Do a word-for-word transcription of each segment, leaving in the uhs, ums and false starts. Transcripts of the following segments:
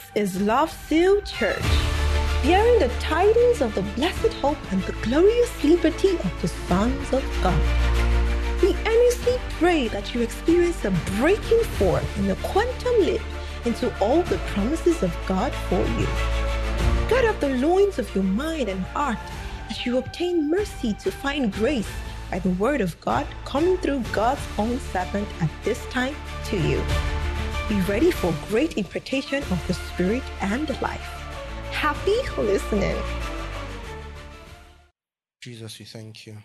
is Love Seal Church, bearing the tidings of the blessed hope and the glorious liberty of the sons of God. We earnestly pray that you experience a breaking forth in the quantum leap into all the promises of God for you. Gird up the loins of your mind and heart as you obtain mercy to find grace by the word of God coming through God's own servant at this time to you. Be ready for great impartation of the Spirit and life. Happy listening. Jesus, we thank you.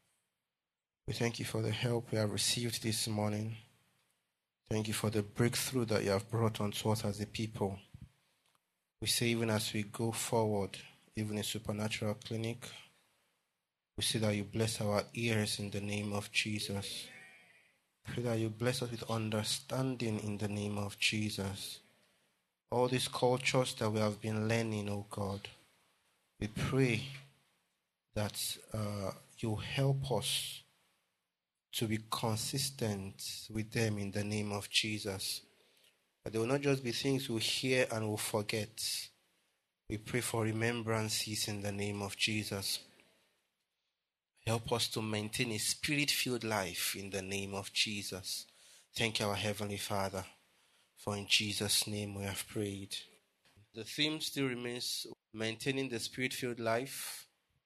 We thank you for the help we have received this morning. Thank you for the breakthrough that you have brought unto us as a people. We say even as we go forward, even in Supernatural Clinic, we say that you bless our ears in the name of Jesus. Pray that you bless us with understanding in the name of Jesus. All these cultures that we have been learning, oh God, we pray that uh, you help us to be consistent with them in the name of Jesus. That they will not just be things we hear and will forget. We pray for remembrances in the name of Jesus. Help us to maintain a spirit-filled life in the name of Jesus. Thank you, our Heavenly Father, for in Jesus' name we have prayed. The theme still remains maintaining the spirit-filled life,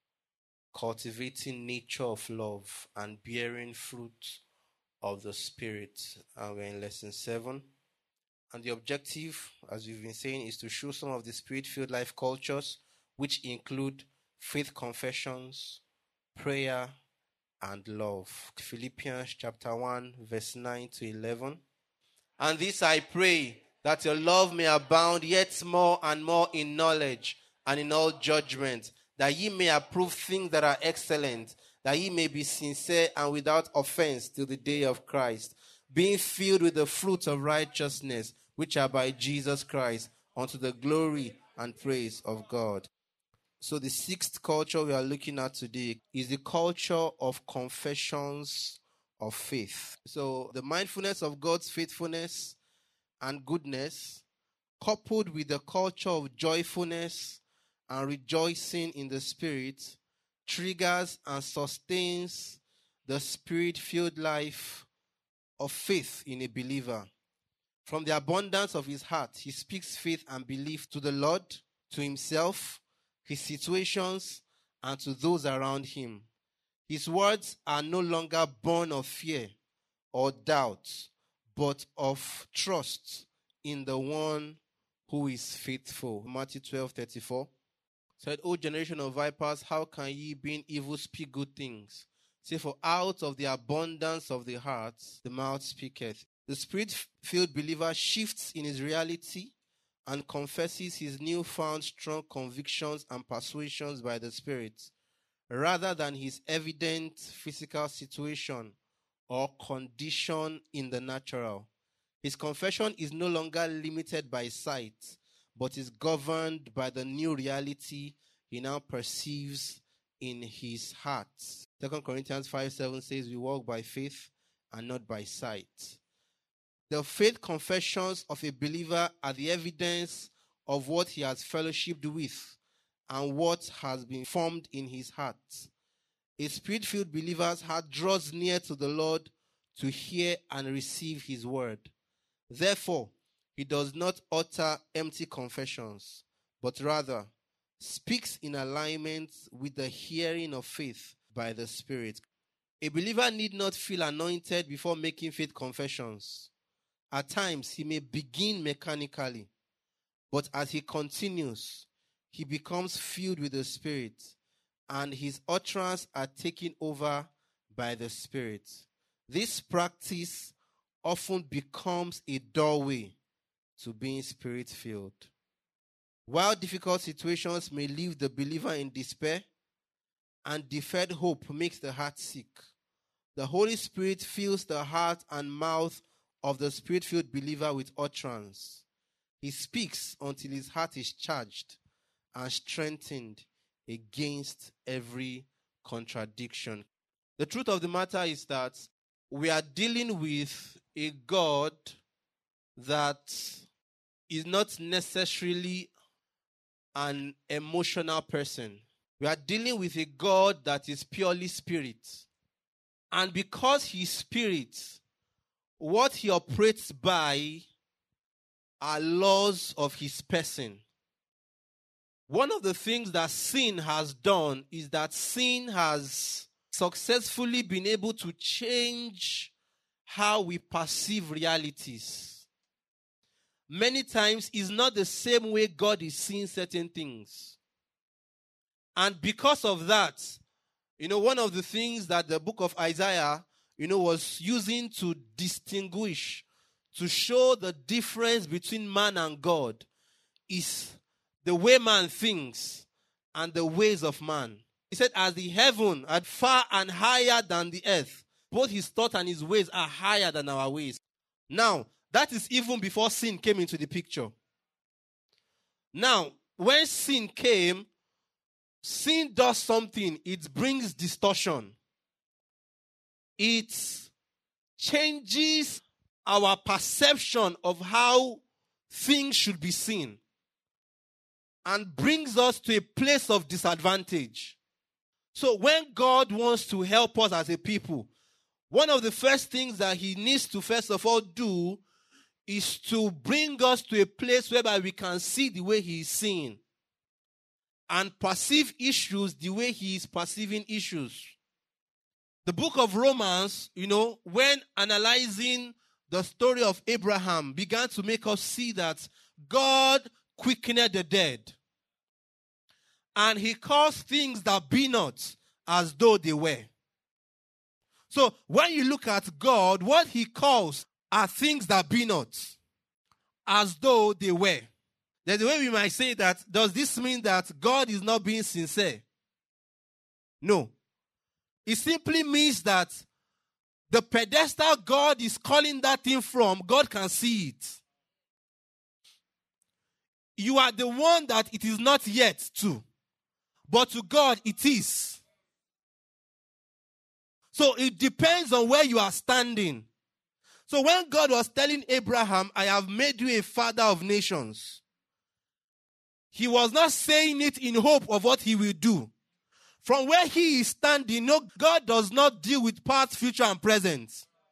cultivating nature of love, and bearing fruit of the Spirit. And we're in lesson seven. And the objective, as we've been saying, is to show some of the spirit-filled life cultures, which include faith confessions, prayer, and love. Philippians chapter one, verse nine to eleven. And this I pray, that your love may abound yet more and more in knowledge and in all judgment, that ye may approve things that are excellent, that ye may be sincere and without offense till the day of Christ, being filled with the fruit of righteousness, which are by Jesus Christ, unto the glory and praise of God. So the sixth culture we are looking at today is the culture of confessions of faith. So the mindfulness of God's faithfulness and goodness, coupled with the culture of joyfulness and rejoicing in the Spirit, triggers and sustains the Spirit-filled life of faith in a believer. From the abundance of his heart, he speaks faith and belief to the Lord, to himself, his situations, and to those around him. His words are no longer born of fear or doubt, but of trust in the one who is faithful. Matthew twelve thirty-four said, O generation of vipers, how can ye, being evil, speak good things? Say, for out of the abundance of the heart, the mouth speaketh. The Spirit-filled believer shifts in his reality and confesses his newfound strong convictions and persuasions by the Spirit, rather than his evident physical situation or condition in the natural. His confession is no longer limited by sight, but is governed by the new reality he now perceives in his heart. Second Corinthians five seven says, we walk by faith and not by sight. The faith confessions of a believer are the evidence of what he has fellowshiped with and what has been formed in his heart. A spirit-filled believer's heart draws near to the Lord to hear and receive his word. Therefore, he does not utter empty confessions, but rather speaks in alignment with the hearing of faith by the Spirit. A believer need not feel anointed before making faith confessions. At times, he may begin mechanically, but as he continues, he becomes filled with the Spirit, and his utterance are taken over by the Spirit. This practice often becomes a doorway to being Spirit-filled. While difficult situations may leave the believer in despair, and deferred hope makes the heart sick, the Holy Spirit fills the heart and mouth of the Spirit-filled believer with utterance. He speaks until his heart is charged and strengthened against every contradiction. The truth of the matter is that we are dealing with a God that is not necessarily an emotional person. We are dealing with a God that is purely spirit. And because he's spirit, what he operates by are laws of his person. One of the things that sin has done is that sin has successfully been able to change how we perceive realities. Many times it's not the same way God is seeing certain things. And because of that, you know, one of the things that the book of Isaiah, you know, was using to distinguish, to show the difference between man and God is the way man thinks and the ways of man. He said, as the heaven are far and higher than the earth, both his thoughts and his ways are higher than our ways. Now, that is even before sin came into the picture. Now, when sin came, sin does something. It brings distortion. It changes our perception of how things should be seen and brings us to a place of disadvantage. So when God wants to help us as a people, one of the first things that he needs to first of all do is to bring us to a place whereby we can see the way he is seeing and perceive issues the way he is perceiving issues. The book of Romans, you know, when analyzing the story of Abraham, began to make us see that God quickened the dead. And he calls things that be not as though they were. So when you look at God, what he calls are things that be not as though they were. There's a way we might say that, does this mean that God is not being sincere? No. It simply means that the pedestal God is calling that thing from, God can see it. You are the one that it is not yet to. But to God, it is. So it depends on where you are standing. So when God was telling Abraham, I have made you a father of nations, he was not saying it in hope of what he will do. From where he is standing, no, God does not deal with past, future, and present.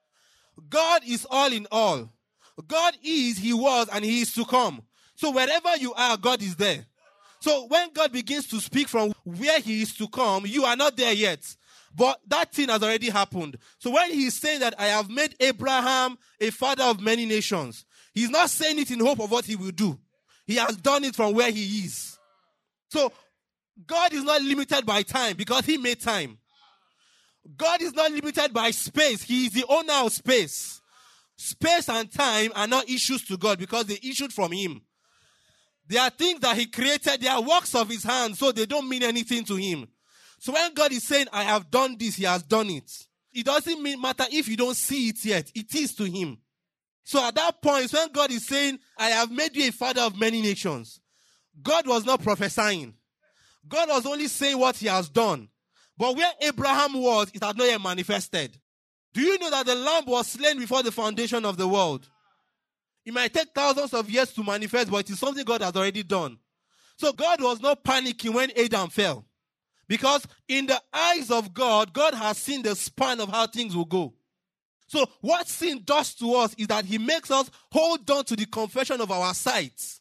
God is all in all. God is, he was, and he is to come. So wherever you are, God is there. So when God begins to speak from where he is to come, you are not there yet. But that thing has already happened. So when he's saying that I have made Abraham a father of many nations, he's not saying it in hope of what he will do. He has done it from where he is. So God is not limited by time because he made time. God is not limited by space. He is the owner of space. Space and time are not issues to God because they issued from him. They are things that he created. They are works of his hands, so they don't mean anything to him. So when God is saying, I have done this, he has done it. It doesn't mean matter if you don't see it yet. It is to him. So at that point, when God is saying, I have made you a father of many nations, God was not prophesying. God was only saying what he has done. But where Abraham was, it had not yet manifested. Do you know that the lamb was slain before the foundation of the world? It might take thousands of years to manifest, but it is something God has already done. So God was not panicking when Adam fell. Because in the eyes of God, God has seen the span of how things will go. So what sin does to us is that he makes us hold on to the confession of our sight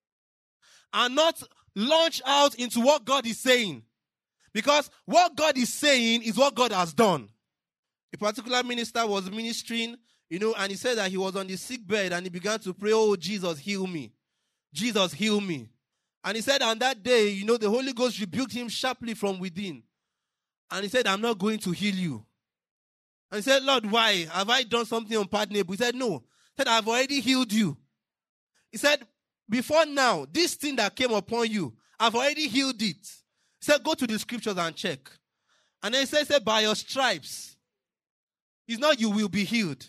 and not launch out into what God is saying. Because what God is saying is what God has done. A particular minister was ministering, you know, and he said that he was on the sick bed and he began to pray, oh, Jesus, heal me. Jesus, heal me. And he said on that day, you know, the Holy Ghost rebuked him sharply from within. And he said, I'm not going to heal you. And he said, Lord, why? Have I done something unpardonable? He said, no. He said, I've already healed you. He said, before now, this thing that came upon you, I've already healed it. He said, go to the scriptures and check. And then he said, say, by your stripes, it's not you will be healed.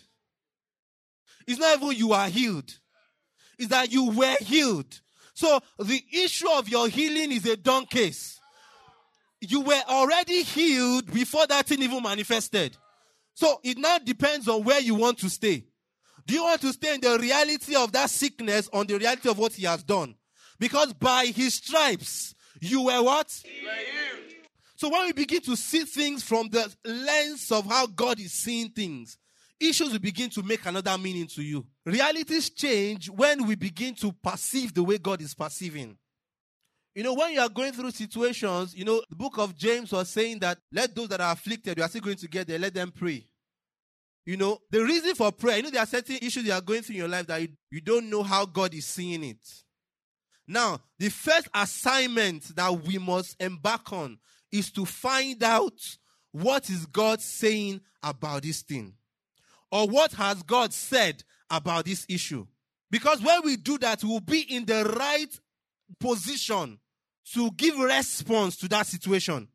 It's not even you are healed. It's that you were healed. So the issue of your healing is a done case. You were already healed before that thing even manifested. So it now depends on where you want to stay. Do you want to stay in the reality of that sickness or the reality of what he has done? Because by his stripes, you were what? You were healed. So when we begin to see things from the lens of how God is seeing things, issues will begin to make another meaning to you. Realities change when we begin to perceive the way God is perceiving. You know, when you are going through situations, you know, the book of James was saying that let those that are afflicted, you are still going to get there, let them pray. You know, the reason for prayer, you know, there are certain issues you are going through in your life that you, you don't know how God is seeing it. Now, the first assignment that we must embark on is to find out what is God saying about this thing. Or what has God said about this issue. Because when we do that, we will be in the right position to give response to that situation.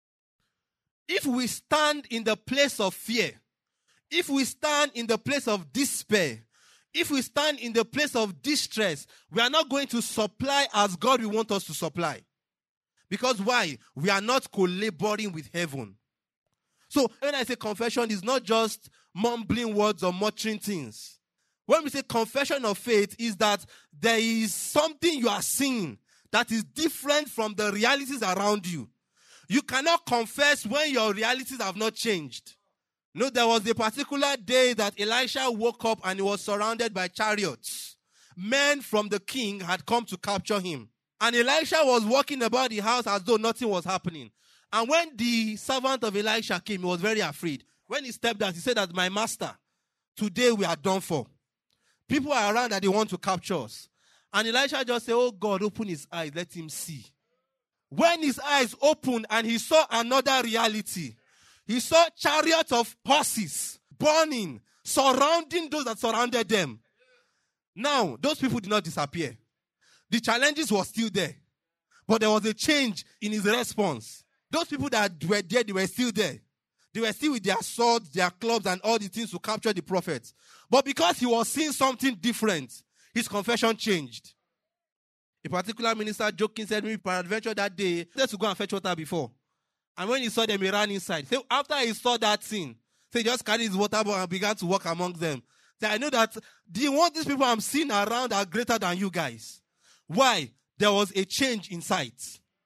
If we stand in the place of fear, if we stand in the place of despair, if we stand in the place of distress, we are not going to supply as God will want us to supply. Because why? We are not collaborating with heaven. So when I say confession, it's not just mumbling words or muttering things. When we say confession of faith, is that there is something you are seeing that is different from the realities around you. You cannot confess when your realities have not changed. No, there was a particular day that Elisha woke up and he was surrounded by chariots. Men from the king had come to capture him. And Elisha was walking about the house as though nothing was happening. And when the servant of Elisha came, he was very afraid. When he stepped out, he said that, my master, today we are done for. People are around that they want to capture us. And Elisha just said, oh God, open his eyes, let him see. When his eyes opened and he saw another reality, he saw chariots of horses burning, surrounding those that surrounded them. Now, those people did not disappear. The challenges were still there. But there was a change in his response. Those people that were there, they were still there. They were still with their swords, their clubs, and all the things to capture the prophets. But because he was seeing something different, his confession changed. A particular minister joking said, maybe peradventure that day, let's go and fetch water before. And when he saw them, he ran inside. So after he saw that scene, so he just carried his water bottle and began to walk among them. So I know that the one these people I'm seeing around are greater than you guys. Why? There was a change in sight.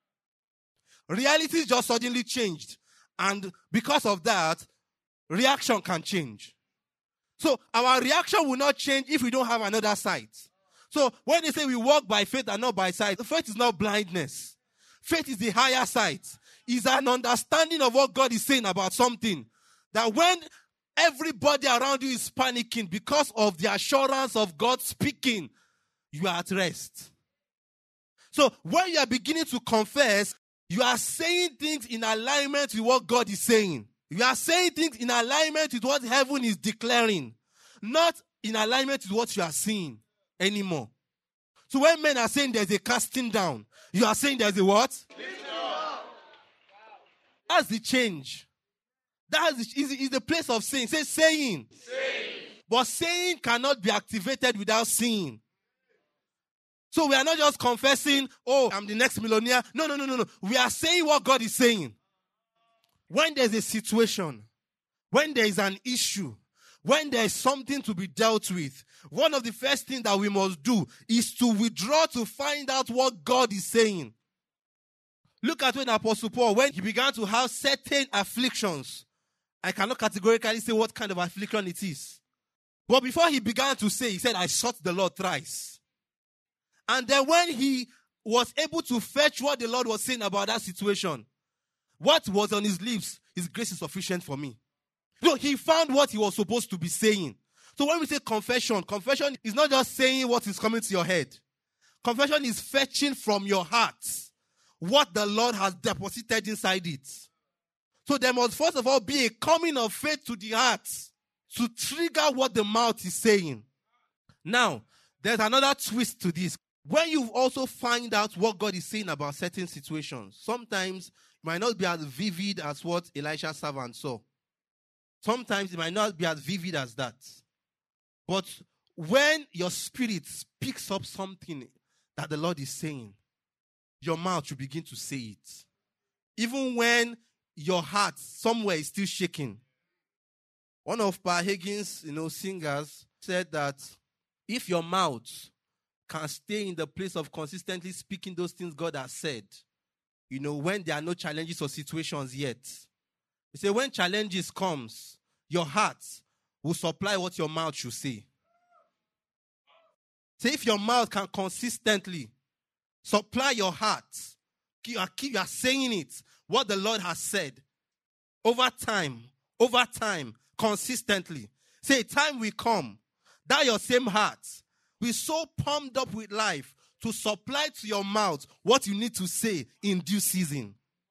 Reality just suddenly changed. And because of that, reaction can change. So our reaction will not change if we don't have another sight. So when they say we walk by faith and not by sight, faith is not blindness. Faith is the higher sight. It's an understanding of what God is saying about something. That when everybody around you is panicking because of the assurance of God speaking, you are at rest. So when you are beginning to confess, you are saying things in alignment with what God is saying. You are saying things in alignment with what heaven is declaring. Not in alignment with what you are seeing anymore. So when men are saying there's a casting down, you are saying there's a what? That's the change. That is, is, is the place of saying. Say saying. saying. But saying cannot be activated without seeing. So we are not just confessing, oh, I'm the next millionaire. No, no, no, no, no. We are saying what God is saying. When there's a situation, when there is an issue, when there is something to be dealt with, one of the first things that we must do is to withdraw to find out what God is saying. Look at when Apostle Paul, when he began to have certain afflictions, I cannot categorically say what kind of affliction it is. But before he began to say, he said, I sought the Lord thrice. And then when he was able to fetch what the Lord was saying about that situation, what was on his lips, his grace is sufficient for me. So he found what he was supposed to be saying. So when we say confession, confession is not just saying what is coming to your head. Confession is fetching from your heart what the Lord has deposited inside it. So there must first of all be a coming of faith to the heart to trigger what the mouth is saying. Now, there's another twist to this. When you also find out what God is saying about certain situations, sometimes it might not be as vivid as what Elisha's servant saw. Sometimes it might not be as vivid as that. But when your spirit picks up something that the Lord is saying, your mouth will begin to say it. Even when your heart somewhere is still shaking. One of Pa Hagin's, you know, singers said that if your mouth can stay in the place of consistently speaking those things God has said, you know, when there are no challenges or situations yet. He said when challenges comes, your heart will supply what your mouth should say. Say if your mouth can consistently supply your heart, you are, you are saying it, what the Lord has said, over time, over time, consistently. Say, time will come that your same heart will be so pumped up with life to supply to your mouth what you need to say in due season.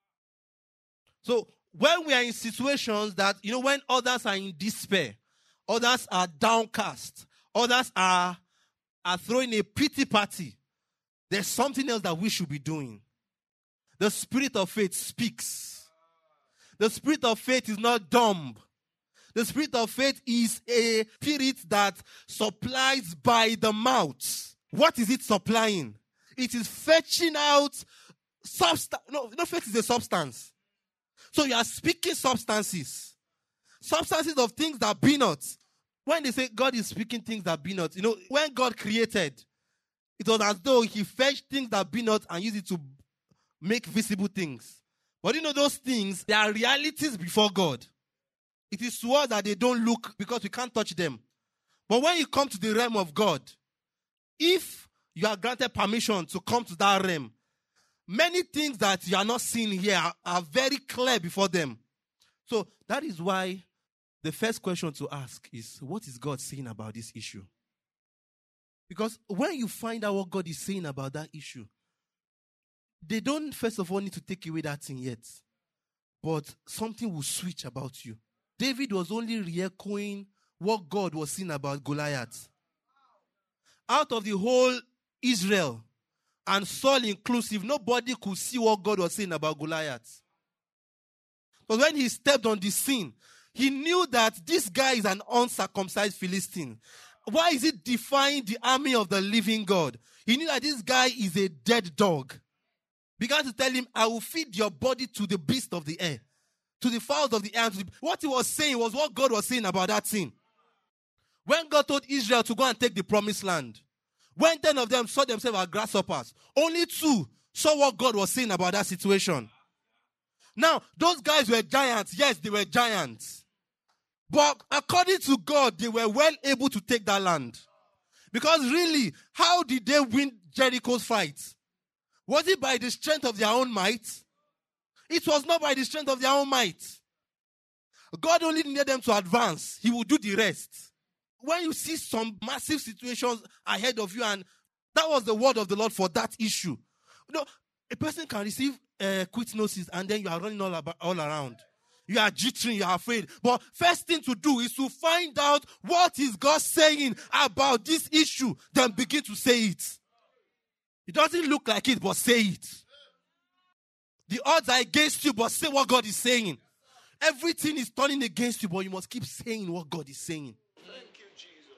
So, when we are in situations that, you know, when others are in despair, others are downcast, others are, are throwing a pity party, there's something else that we should be doing. The spirit of faith speaks. The spirit of faith is not dumb. The spirit of faith is a spirit that supplies by the mouth. What is it supplying? It is fetching out substance. No, no, faith is a substance. So you are speaking substances. Substances of things that be not. When they say God is speaking things that be not, you know, when God created, it was as though he fetched things that be not and used it to make visible things. But you know those things, they are realities before God. It is to us that they don't look because we can't touch them. But when you come to the realm of God, if you are granted permission to come to that realm, many things that you are not seeing here are, are very clear before them. So that is why the first question to ask is, what is God saying about this issue? Because when you find out what God is saying about that issue, they don't first of all need to take away that thing yet. But something will switch about you. David was only re-echoing what God was saying about Goliath. Out of the whole Israel, and Saul inclusive, nobody could see what God was saying about Goliath. But when he stepped on the scene, he knew that this guy is an uncircumcised Philistine. Why is it defying the army of the living God? He knew that this guy is a dead dog. Began to tell him, I will feed your body to the beast of the air, to the fowls of the air. To the... What he was saying was what God was saying about that thing. When God told Israel to go and take the promised land, when ten of them saw themselves as grasshoppers, only two saw what God was saying about that situation. Now, those guys were giants. Yes, they were giants. But according to God, they were well able to take that land. Because really, how did they win Jericho's fight? Was it by the strength of their own might? It was not by the strength of their own might. God only needed them to advance. He will do the rest. When you see some massive situations ahead of you, and that was the word of the Lord for that issue. You know, a person can receive uh, quick notice and then you are running all, about, all around. You are jittering, you are afraid. But first thing to do is to find out what is God saying about this issue. Then begin to say it. It doesn't look like it, but say it. The odds are against you, but say what God is saying. Everything is turning against you, but you must keep saying what God is saying. Thank you, Jesus.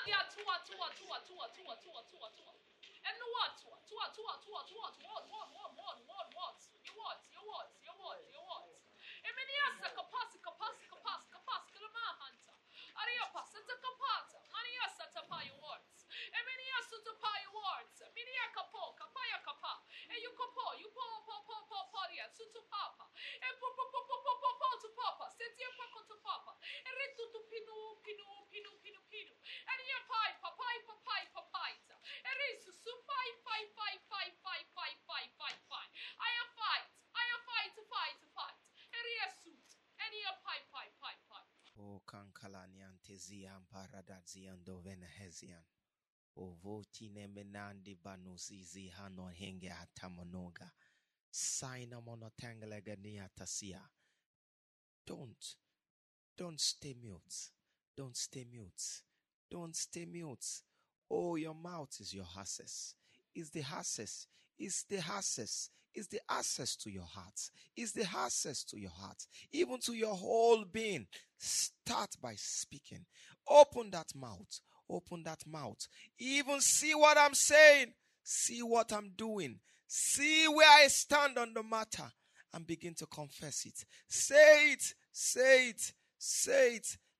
O kankalaniantezian paradazian dovenehezian. O votine menandi banuzizi hano henge hatamonoga. Saina monotangalegania tasia. Don't, don't stay mute. Don't stay mute. Don't stay mute. Oh, your mouth is your access. Is the access. Is the access. Is the access to your heart. Is the access to your heart. Even to your whole being. Start by speaking. Open that mouth. Open that mouth. Even see what I'm saying. See what I'm doing. See where I stand on the matter. And begin to confess it. Say it. Say it. Say it.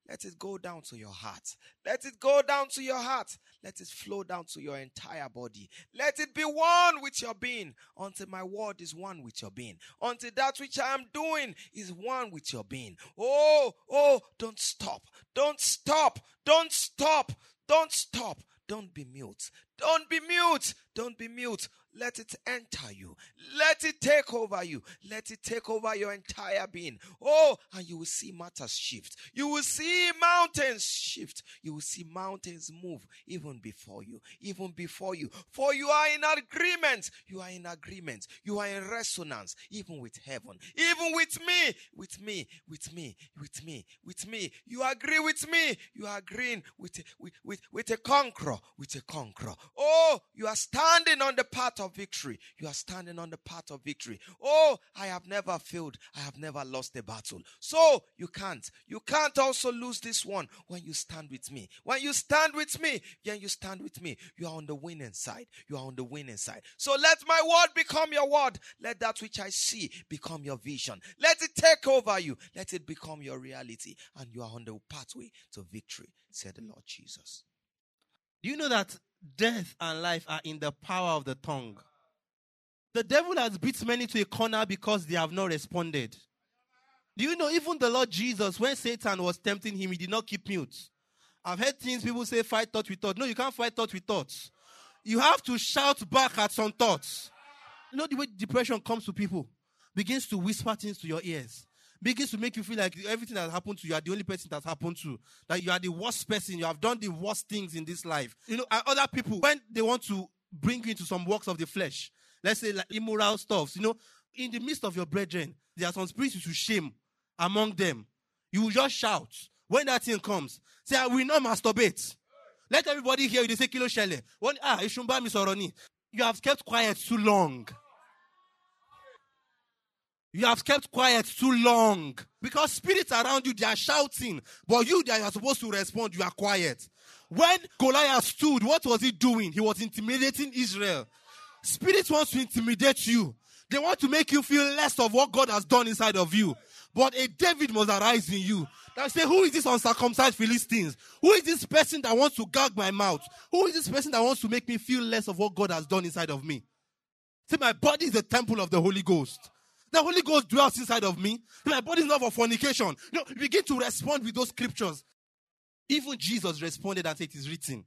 Let it go down to your heart. Let it go down to your heart. Let it flow down to your entire body. Let it be one with your being until my word is one with your being. Until that which I am doing is one with your being. Oh, oh, don't stop. Don't stop. Don't stop. Don't stop. Don't be mute. Don't be mute. Don't be mute. Let it enter you. Let it take over you. Let it take over your entire being. Oh, and you will see matters shift. You will see mountains shift. You will see mountains move even before you. Even before you. For you are in agreement. You are in agreement. You are in resonance even with heaven. Even with me. With me. With me. With me. With me. You agree with me. You are agreeing with, with, with, with a conqueror. With a conqueror. Oh, you are standing on the path of victory. You are standing on the path of victory. Oh, I have never failed. I have never lost a battle. So you can't. You can't also lose this one when you stand with me. When you stand with me, then you stand with me. You are on the winning side. You are on the winning side. So let my word become your word. Let that which I see become your vision. Let it take over you. Let it become your reality. And you are on the pathway to victory, said the Lord Jesus. Do you know that death and life are in the power of the tongue? The devil has beat many to a corner because they have not responded. Do you know even the Lord Jesus, when Satan was tempting him, he did not keep mute. I've heard things people say, fight thought with thought. No, you can't fight thought with thoughts. You have to shout back at some thoughts. You know the way depression comes to people? Begins to whisper things to your ears. Begins to make you feel like everything that happened to you, you are the only person that's happened to. That you are the worst person. You have done the worst things in this life. You know, and other people, when they want to bring you into some works of the flesh, let's say like immoral stuff, you know, in the midst of your brethren, there are some spirits you should shame among them. You will just shout. When that thing comes, say, I will not masturbate. Let everybody hear you. They say, Kilo Shele. Ah, Ishumba Misoroni. You have kept quiet too long. You have kept quiet too long. Because spirits around you, they are shouting. But you that are supposed to respond, you are quiet. When Goliath stood, what was he doing? He was intimidating Israel. Spirits want to intimidate you. They want to make you feel less of what God has done inside of you. But a David must arise in you. That say, who is this uncircumcised Philistines? Who is this person that wants to gag my mouth? Who is this person that wants to make me feel less of what God has done inside of me? See, my body is the temple of the Holy Ghost. The Holy Ghost dwells inside of me. My body is not for fornication. You know, begin to respond with those scriptures. Even Jesus responded and said, it is written.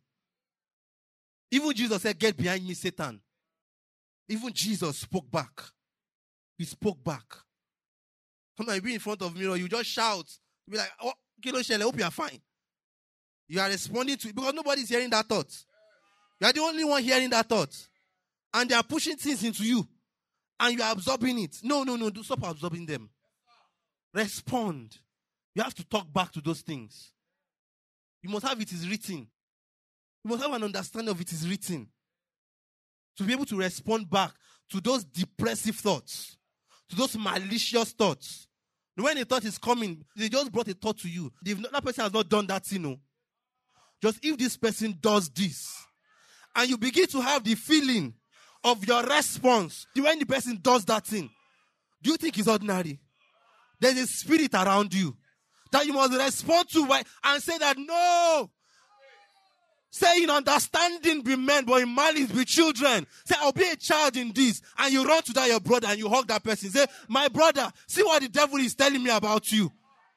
Even Jesus said, get behind me, Satan. Even Jesus spoke back. He spoke back. Sometimes you be in front of a mirror, you just shout. You be like, oh, Kilo Shele, I hope you are fine. You are responding to it because nobody is hearing that thought. You are the only one hearing that thought. And they are pushing things into you. And you are absorbing it. No, no, no. Do stop absorbing them. Respond. You have to talk back to those things. You must have it is written. You must have an understanding of it is written. To be able to respond back to those depressive thoughts. To those malicious thoughts. When a thought is coming, they just brought a thought to you. Not, that person has not done that thing. No. Just if this person does this. And you begin to have the feeling of your response when the person does that thing. Do you think it's ordinary? There's a spirit around you that you must respond to and say that no. Say in understanding be men, but in malice be children. Say, I'll be a child in this. And you run to that your brother and you hug that person. Say, my brother, see what the devil is telling me about you.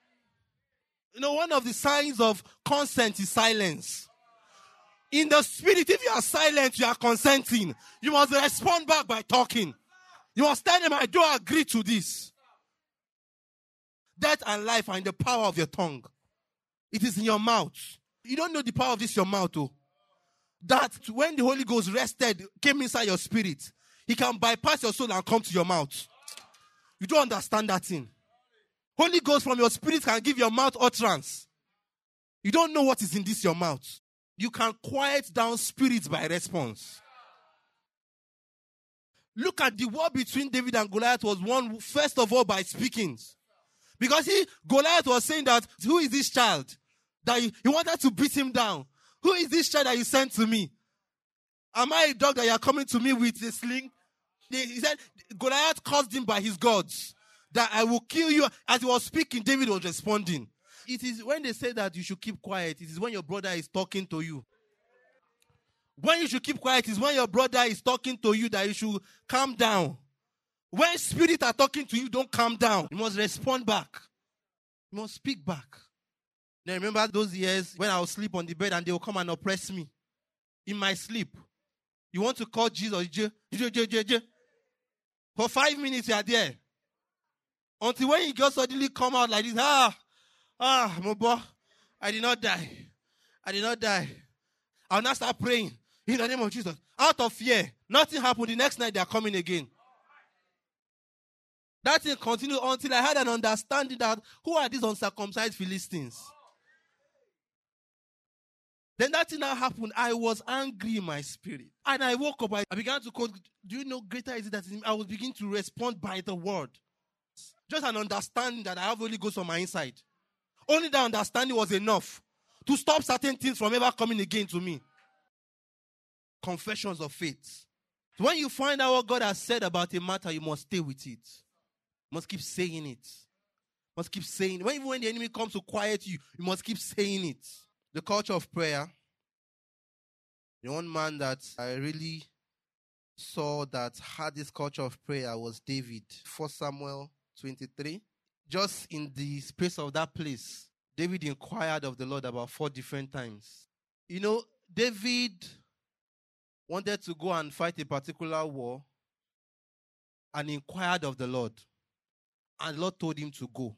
You know, one of the signs of consent is silence. In the spirit, if you are silent, you are consenting. You must respond back by talking. You must tell them, I don't agree to this. Death and life are in the power of your tongue. It is in your mouth. You don't know the power of this, your mouth, oh. That when the Holy Ghost rested, came inside your spirit, he can bypass your soul and come to your mouth. You don't understand that thing. Holy Ghost from your spirit can give your mouth utterance. You don't know what is in this, your mouth. You can quiet down spirits by response. Look at the war between David and Goliath was won, first of all, by speaking. Because he, Goliath was saying that, who is this child? That he, he wanted to beat him down. Who is this child that you sent to me? Am I a dog that you are coming to me with a sling? He, he said, Goliath caused him by his gods that I will kill you. As he was speaking, David was responding. It is when they say that you should keep quiet, it is when your brother is talking to you. When you should keep quiet is when your brother is talking to you that you should calm down. When spirits are talking to you, don't calm down. You must respond back. You must speak back. Now remember those years when I would sleep on the bed and they will come and oppress me in my sleep. You want to call Jesus, J, J, J, J, J. For five minutes you are there. Until when you just suddenly come out like this, ah, ah, my boy, I did not die. I did not die. I'll now start praying in the name of Jesus. Out of fear, nothing happened. The next night they are coming again. That thing continued until I had an understanding that who are these uncircumcised Philistines? Then that thing now happened. I was angry in my spirit. And I woke up. I began to quote, do you know greater is it that I was beginning to respond by the word. Just an understanding that I have Holy Ghost on my inside. Only that understanding was enough to stop certain things from ever coming again to me. Confessions of faith. So when you find out what God has said about a matter, you must stay with it. You must keep saying it. You must keep saying it. When, even when the enemy comes to quiet you, you must keep saying it. The culture of prayer. The one man that I really saw that had this culture of prayer was David. First Samuel twenty-three. Just in the space of that place, David inquired of the Lord about four different times. You know, David wanted to go and fight a particular war and inquired of the Lord. And the Lord told him to go.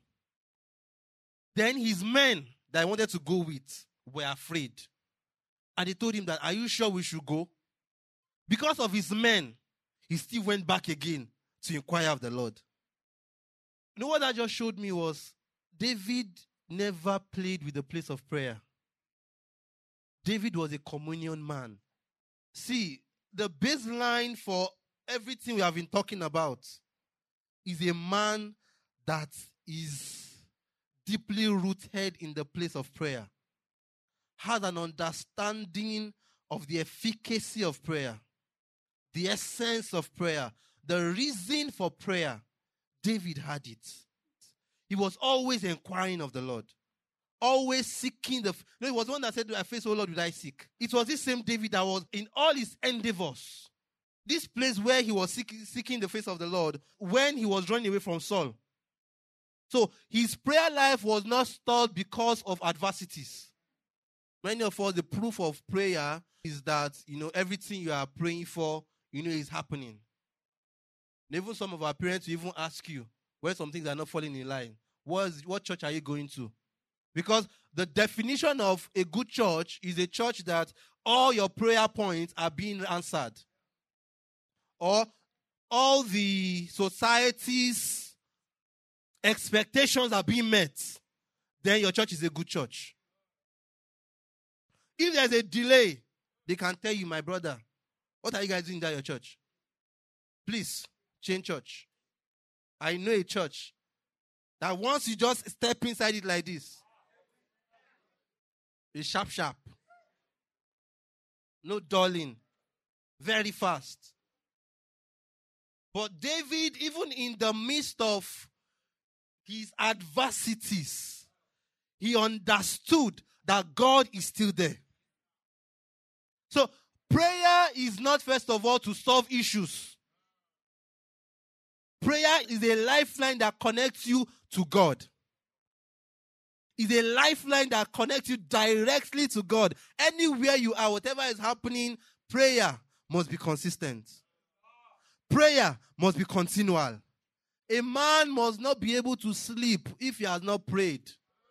Then his men that he wanted to go with were afraid. And they told him that, are you sure we should go? Because of his men, he still went back again to inquire of the Lord. You know what that just showed me was David never played with the place of prayer. David was a communion man. See, the baseline for everything we have been talking about is a man that is deeply rooted in the place of prayer. Has an understanding of the efficacy of prayer, the essence of prayer, the reason for prayer. David had it. He was always inquiring of the Lord. Always seeking the... No, it was one that said, I face, O Lord, will I seek? It was this same David that was in all his endeavors. This place where he was seeking, seeking the face of the Lord when he was running away from Saul. So his prayer life was not stalled because of adversities. Many of us, the proof of prayer is that, you know, everything you are praying for, you know, is happening. And even some of our parents will even ask you when some things are not falling in line. What, is, what church are you going to? Because the definition of a good church is a church that all your prayer points are being answered. Or all the society's expectations are being met. Then your church is a good church. If there's a delay, they can tell you, my brother, what are you guys doing at your church? Please, change church. I know a church that once you just step inside it like this, it's sharp, sharp. No dulling. Very fast. But David, even in the midst of his adversities, he understood that God is still there. So, prayer is not, first of all, to solve issues. Prayer is a lifeline that connects you to God. It's a lifeline that connects you directly to God. Anywhere you are, whatever is happening, prayer must be consistent. Prayer must be continual. A man must not be able to sleep if he has not prayed.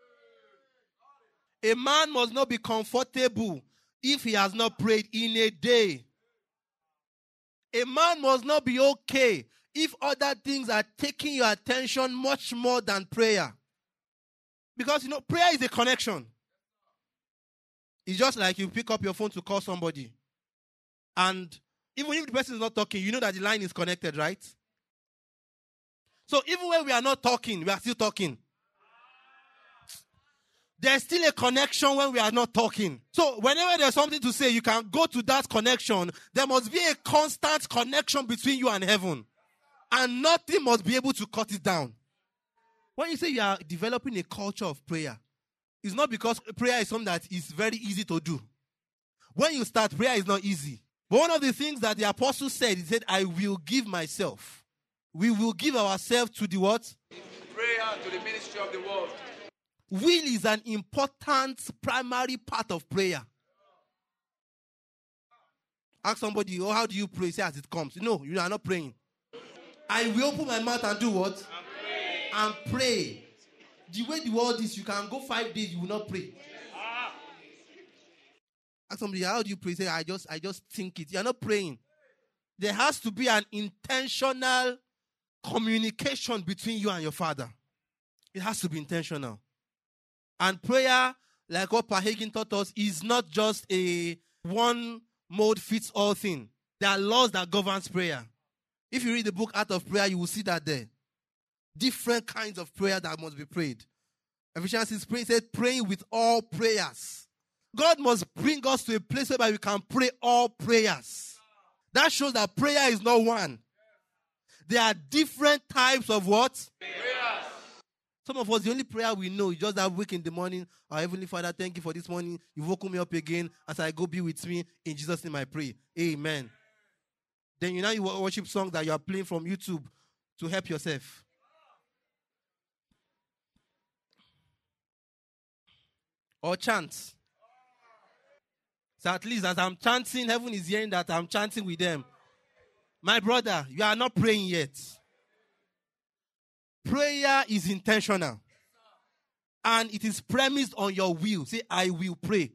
A man must not be comfortable if he has not prayed in a day. A man must not be okay if other things are taking your attention much more than prayer. Because, you know, prayer is a connection. It's just like you pick up your phone to call somebody. And even if the person is not talking, you know that the line is connected, right? So even when we are not talking, we are still talking. There's still a connection when we are not talking. So whenever there's something to say, you can go to that connection. There must be a constant connection between you and heaven. And nothing must be able to cut it down. When you say you are developing a culture of prayer, it's not because prayer is something that is very easy to do. When you start, prayer is not easy. But one of the things that the apostle said, he said, I will give myself. We will give ourselves to the what? Prayer to the ministry of the world. Will is an important primary part of prayer. Ask somebody, oh, how do you pray? Say as it comes. No, you are not praying. I will open my mouth and do what? And pray. And pray. The way the world is, you can go five days, you will not pray. Ask somebody, how do you pray? Say, I just, I just think it. You are not praying. There has to be an intentional communication between you and your Father. It has to be intentional. And prayer, like what Pa Hagin taught us, is not just a one mode fits all thing. There are laws that govern prayer. If you read the book Art of Prayer, you will see that there. Different kinds of prayer that must be prayed. Ephesians six praying said, praying with all prayers. God must bring us to a place where we can pray all prayers. That shows that prayer is not one. There are different types of what? Prayers. Some of us, the only prayer we know is just that wake in the morning. Our Heavenly Father, thank you for this morning. You woke me up again. As I go, be with me. In Jesus' name I pray. Amen. Then you know you worship songs that you are playing from YouTube to help yourself. Or chants. So at least as I'm chanting, heaven is hearing that I'm chanting with them. My brother, you are not praying yet. Prayer is intentional. And it is premised on your will. Say, I will pray.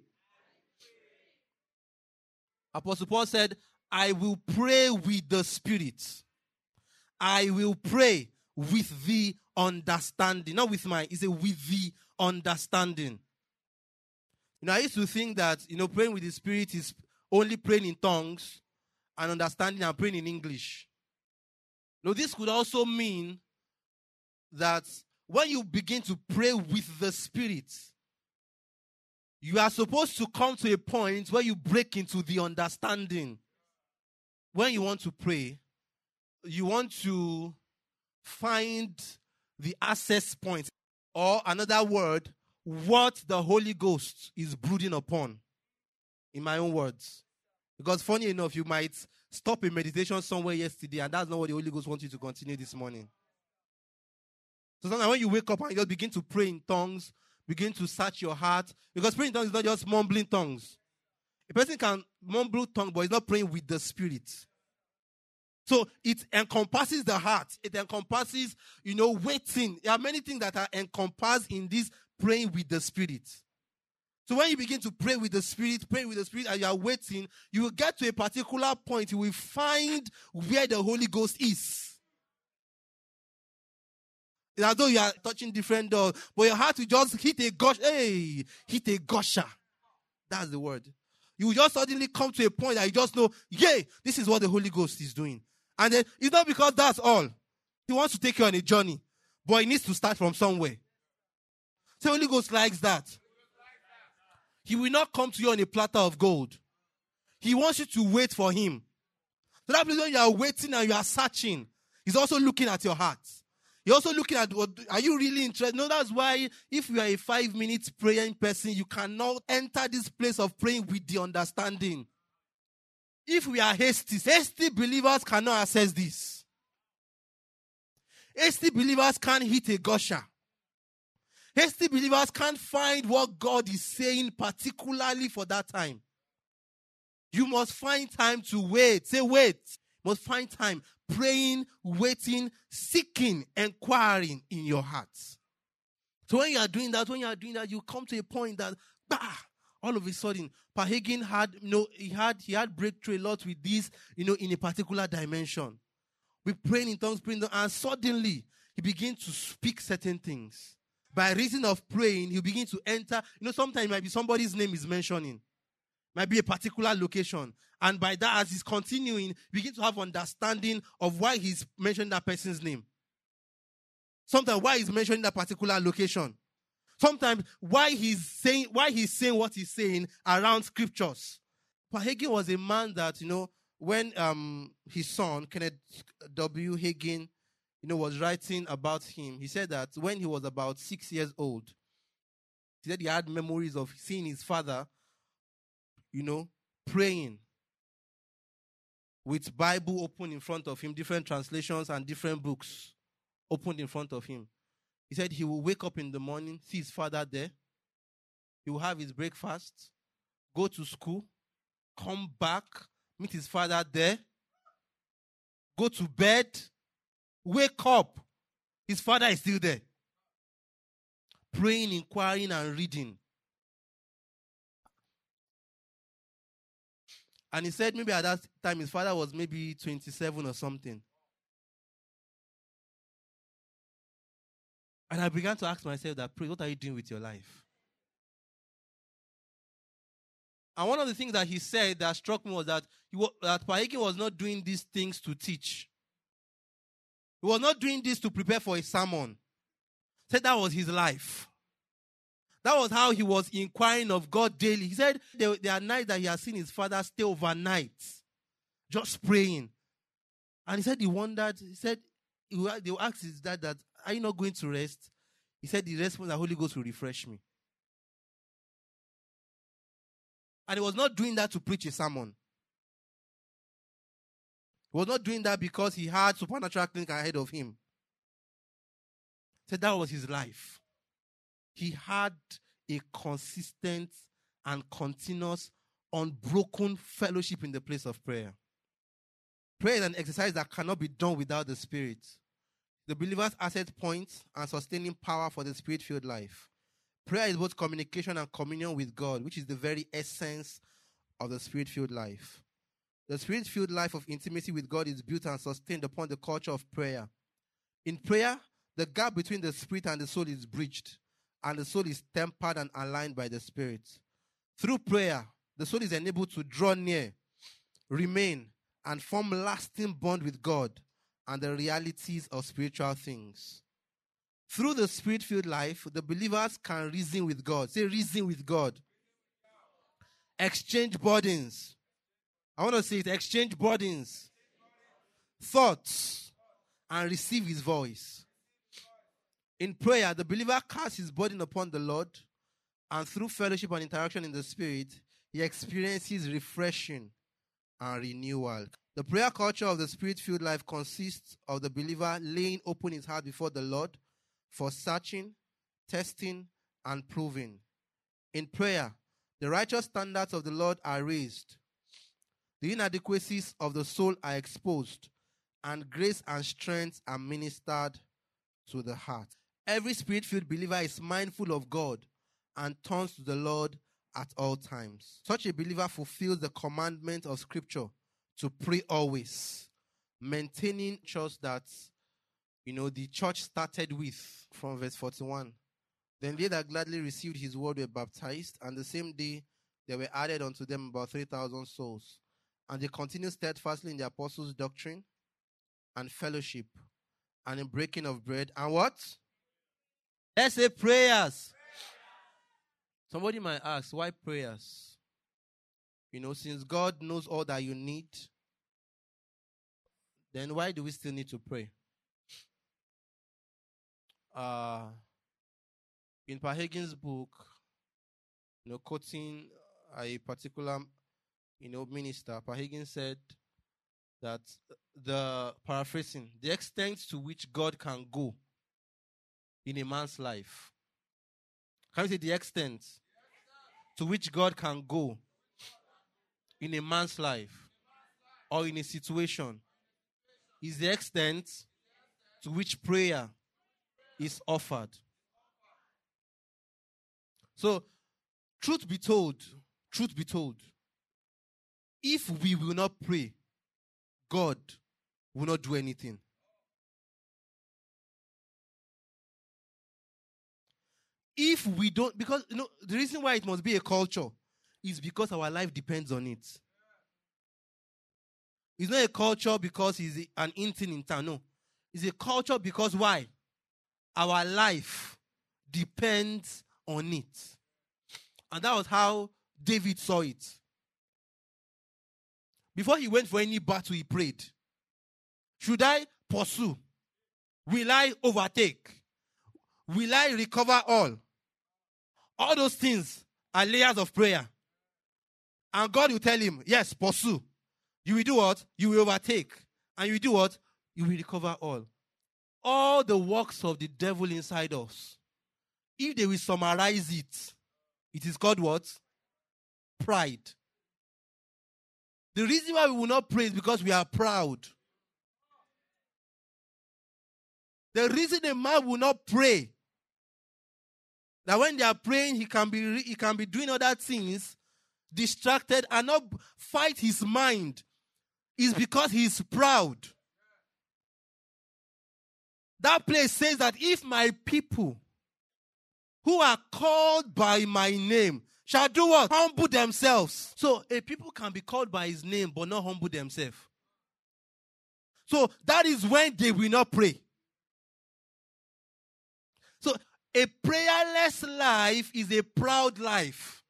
Apostle Paul said, I will pray with the Spirit. I will pray with the understanding. Not with my, it's a with the understanding. You know, I used to think that, you know, praying with the Spirit is only praying in tongues and understanding and praying in English. Now, this could also mean that when you begin to pray with the Spirit, you are supposed to come to a point where you break into the understanding. When you want to pray, you want to find the access point, or another word, what the Holy Ghost is brooding upon, in my own words. Because funny enough, you might stop a meditation somewhere yesterday, and that's not what the Holy Ghost wants you to continue this morning. So sometimes when you wake up and you just begin to pray in tongues, begin to search your heart, because praying in tongues is not just mumbling tongues. A person can mumble tongues, but he's not praying with the Spirit. So it encompasses the heart. It encompasses, you know, waiting. There are many things that are encompassed in this praying with the Spirit. So when you begin to pray with the Spirit, pray with the Spirit, and you are waiting, you will get to a particular point. You will find where the Holy Ghost is. It's as though you are touching different doors, but your heart will just hit a gush. Hey, hit a gusher. That's the word. You will just suddenly come to a point that you just know, yay, this is what the Holy Ghost is doing. And then it's not because that's all. He wants to take you on a journey, but he needs to start from somewhere. The Holy Ghost likes that. He will not come to you on a platter of gold. He wants you to wait for him. So that means when you are waiting and you are searching, he's also looking at your heart. He's also looking at, are you really interested? No, that's why if you are a five minutes praying person, you cannot enter this place of praying with the understanding. If we are hasty, hasty believers cannot access this. Hasty believers can't hit a gusher. Hasty believers can't find what God is saying particularly for that time. You must find time to wait. Say wait. You must find time praying, waiting, seeking, inquiring in your heart. So when you are doing that, when you are doing that, you come to a point that, bah, all of a sudden, Pa Hagin had, you know, he had, he had breakthrough a lot with this, you know, in a particular dimension. We praying in tongues, praying in tongues, and suddenly he began to speak certain things. By reason of praying, he'll begin to enter. You know, sometimes it might be somebody's name is mentioning. Might be a particular location. And by that, as he's continuing, begin to have understanding of why he's mentioning that person's name. Sometimes why he's mentioning that particular location. Sometimes why he's saying why he's saying what he's saying around scriptures. Pa Hagin was a man that, you know, when um his son, Kenneth W. Hagin, you know, was writing about him, he said that when he was about six years old, He said he had memories of seeing his father, you know, praying with Bible open in front of him, different translations and different books opened in front of him. He said he will wake up in the morning, see his father there. He will have his breakfast, go to school, come back, meet his father there, go to bed, wake up. His father is still there. Praying, inquiring, and reading. And he said maybe at that time his father was maybe twenty-seven or something. And I began to ask myself that, pray, what are you doing with your life? And one of the things that he said that struck me was that, he was, that Pa Hagin was not doing these things to teach. He was not doing this to prepare for a sermon. He said that was his life. That was how he was inquiring of God daily. He said there, there are nights that he has seen his father stay overnight, just praying. And he said he wondered, he said, they will ask his dad that, are you not going to rest? He said the response, the Holy Ghost will refresh me. And he was not doing that to preach a sermon. He was not doing that because he had supernatural things ahead of him. He said that was his life. He had a consistent and continuous, unbroken fellowship in the place of prayer. Prayer is an exercise that cannot be done without the Spirit. The believer's asset point and sustaining power for the Spirit-filled life. Prayer is both communication and communion with God, which is the very essence of the Spirit-filled life. The Spirit-filled life of intimacy with God is built and sustained upon the culture of prayer. In prayer, the gap between the Spirit and the soul is bridged, and the soul is tempered and aligned by the Spirit. Through prayer, the soul is enabled to draw near, remain, and form lasting bond with God and the realities of spiritual things. Through the Spirit-filled life, the believers can reason with God. Say, reason with God. Exchange burdens. I want to say it. Exchange burdens. Thoughts. And receive his voice. In prayer, the believer casts his burden upon the Lord, and through fellowship and interaction in the Spirit, he experiences refreshing and renewal. The prayer culture of the Spirit-filled life consists of the believer laying open his heart before the Lord for searching, testing, and proving. In prayer, the righteous standards of the Lord are raised, the inadequacies of the soul are exposed, and grace and strength are ministered to the heart. Every Spirit-filled believer is mindful of God and turns to the Lord at all times. Such a believer fulfills the commandment of Scripture to pray always, maintaining trust that, you know, the church started with from verse forty-one. Then they that gladly received his word were baptized, and the same day there were added unto them about three thousand souls. And they continued steadfastly in the apostles' doctrine and fellowship, and in breaking of bread. And what? Let's say prayers. Somebody might ask, why prayers? You know, since God knows all that you need, then why do we still need to pray? Uh, in Pa Hagin's book, you know, quoting a particular, you know, minister, Pa Hagin said that the, paraphrasing, the extent to which God can go in a man's life. Can you say the extent to which God can go in a man's life or in a situation is the extent to which prayer is offered. So, truth be told, truth be told, if we will not pray, God will not do anything. If we don't, because, you know, the reason why it must be a culture is because our life depends on it. It's not a culture because it's an in-thing in town, no. It's a culture because why? Our life depends on it. And that was how David saw it. Before he went for any battle, he prayed. Should I pursue? Will I overtake? Will I recover all? All those things are layers of prayer. And God will tell him, yes, pursue. You will do what? You will overtake. And you will do what? You will recover all. All the works of the devil inside us, if they will summarize it, it is called what? Pride. The reason why we will not pray is because we are proud. The reason a man will not pray, that when they are praying, he can be he can be doing other things, distracted, and not fight his mind, is because he is proud. That place says that if my people who are called by my name shall do what? Humble themselves. So a people can be called by his name but not humble themselves. So that is when they will not pray. So a prayerless life is a proud life.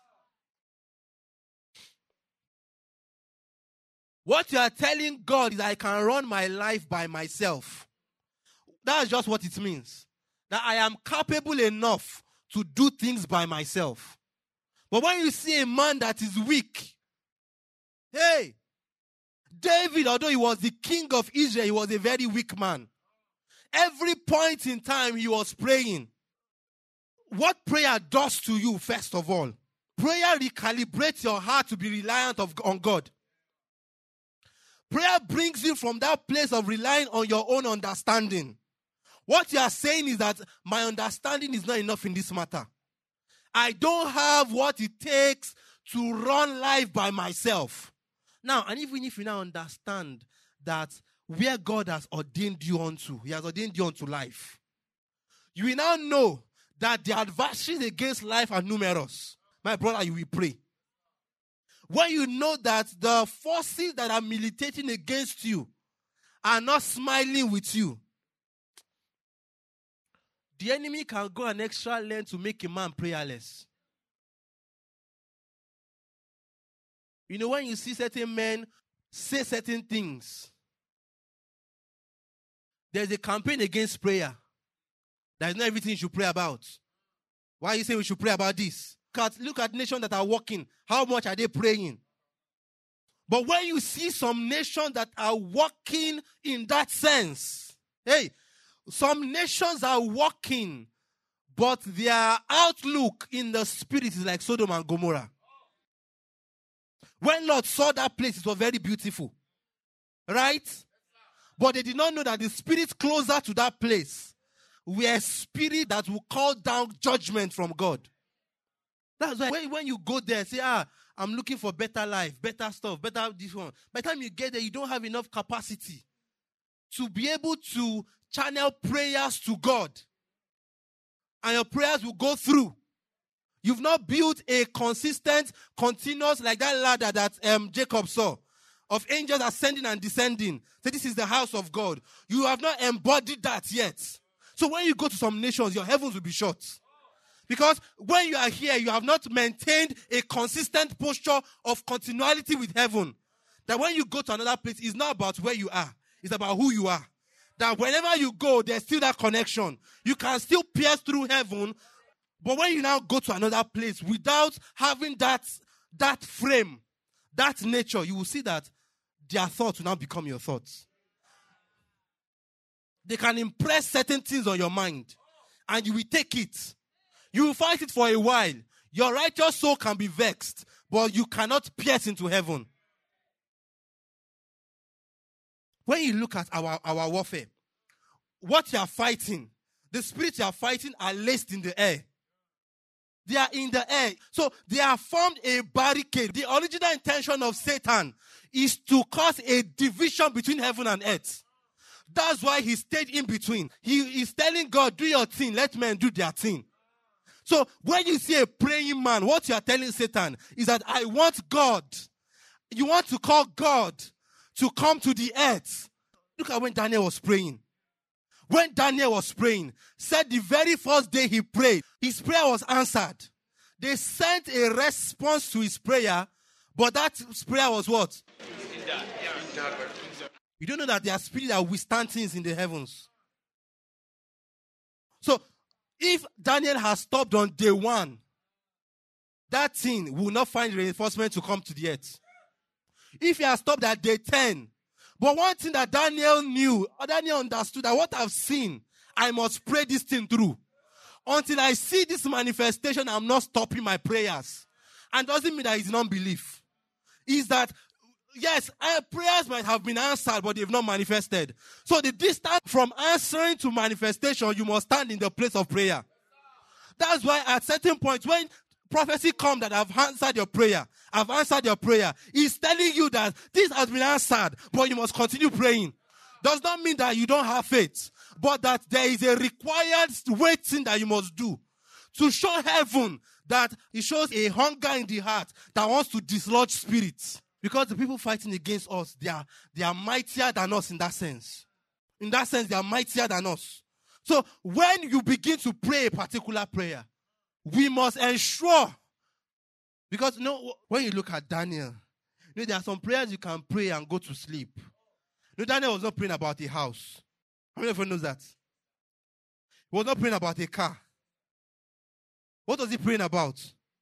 What you are telling God is I can run my life by myself. That's just what it means. That I am capable enough to do things by myself. But when you see a man that is weak, hey, David, although he was the king of Israel, he was a very weak man. Every point in time he was praying. What prayer does to you, first of all? Prayer recalibrates your heart to be reliant of, on God. Prayer brings you from that place of relying on your own understanding. What you are saying is that my understanding is not enough in this matter. I don't have what it takes to run life by myself. Now, and even if you now understand that where God has ordained you unto, He has ordained you unto life, you will now know that the adversaries against life are numerous. My brother, you will pray. When you know that the forces that are militating against you are not smiling with you, the enemy can go an extra length to make a man prayerless. You know, when you see certain men say certain things, there's a campaign against prayer. That is not everything you should pray about. Why are you saying we should pray about this? Look at, look at nations that are working. How much are they praying? But when you see some nations that are working in that sense, hey, some nations are working, but their outlook in the spirit is like Sodom and Gomorrah. When Lord saw that place, it was very beautiful. Right? But they did not know that the spirit closer to that place were spirits that will call down judgment from God. That's why when, when you go there, say, ah, I'm looking for better life, better stuff, better this one. By the time you get there, you don't have enough capacity to be able to channel prayers to God. And your prayers will go through. You've not built a consistent, continuous, like that ladder that um, Jacob saw, of angels ascending and descending. So this is the house of God. You have not embodied that yet. So when you go to some nations, your heavens will be shut. Because when you are here, you have not maintained a consistent posture of continuality with heaven. That when you go to another place, it's not about where you are. It's about who you are. That whenever you go, there's still that connection. You can still pierce through heaven. But when you now go to another place without having that, that frame, that nature, you will see that their thoughts will now become your thoughts. They can impress certain things on your mind. And you will take it. You will fight it for a while. Your righteous soul can be vexed, but you cannot pierce into heaven. When you look at our, our warfare, what you are fighting, the spirits you are fighting are laced in the air. They are in the air. So they have formed a barricade. The original intention of Satan is to cause a division between heaven and earth. That's why he stayed in between. He is telling God, do your thing, let men do their thing. So when you see a praying man, what you are telling Satan is that I want God. You want to call God to come to the earth. Look at when Daniel was praying. When Daniel was praying, said the very first day he prayed, his prayer was answered. They sent a response to his prayer, but that prayer was what? You don't know that there are spirits that withstand things in the heavens. So, if Daniel has stopped on day one, that thing will not find reinforcement to come to the earth. If he has stopped at day ten, but one thing that Daniel knew, or Daniel understood, that what I've seen, I must pray this thing through. Until I see this manifestation, I'm not stopping my prayers. And doesn't mean that it's non-belief. Is that, yes, our prayers might have been answered, but they've not manifested. So the distance from answering to manifestation, you must stand in the place of prayer. That's why at certain points, when prophecy comes that I've answered your prayer, I've answered your prayer, he's telling you that this has been answered, but you must continue praying. Does not mean that you don't have faith, but that there is a required waiting that you must do to show heaven that it shows a hunger in the heart that wants to dislodge spirits. Because the people fighting against us, they are, they are mightier than us in that sense. In that sense, they are mightier than us. So when you begin to pray a particular prayer, we must ensure, because you know, when you look at Daniel, you know, there are some prayers you can pray and go to sleep. No, Daniel was not praying about a house. How many of you knows that? He was not praying about a car. What was he praying about?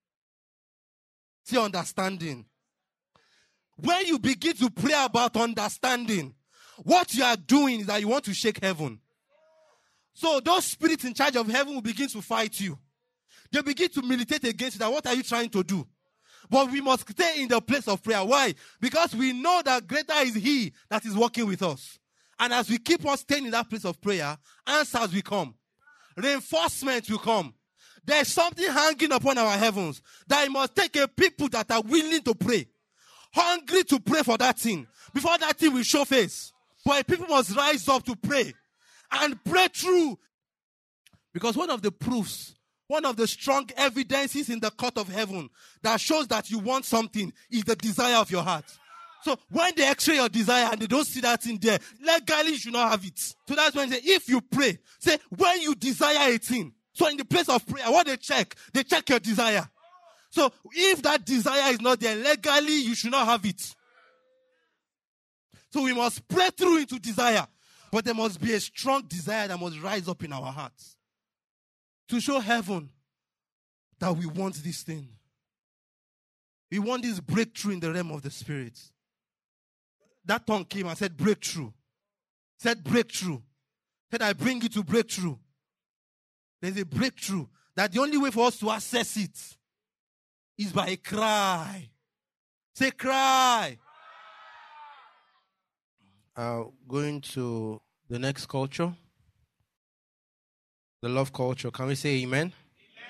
See, understanding. When you begin to pray about understanding, what you are doing is that you want to shake heaven. So those spirits in charge of heaven will begin to fight you. They begin to militate against you. That what are you trying to do? But we must stay in the place of prayer. Why? Because we know that greater is he that is working with us. And as we keep on staying in that place of prayer, answers will come. Reinforcement will come. There's something hanging upon our heavens that it must take a people that are willing to pray. Hungry to pray for that thing. Before that thing will show face. But people must rise up to pray. And pray through. Because one of the proofs, one of the strong evidences in the court of heaven that shows that you want something is the desire of your heart. So when they x-ray your desire and they don't see that in there, legally you should not have it. So that's when they say, if you pray, say, when you desire a thing. So in the place of prayer, what they check? They check your desire. So if that desire is not there, legally you should not have it. So we must pray through into desire. But there must be a strong desire that must rise up in our hearts to show heaven that we want this thing. We want this breakthrough in the realm of the spirit. That tongue came and said breakthrough. Said breakthrough. Said I bring you to breakthrough. There's a breakthrough that the only way for us to access it is by a cry. Say cry. Uh, going to the next culture, the love culture. Can we say amen? Amen.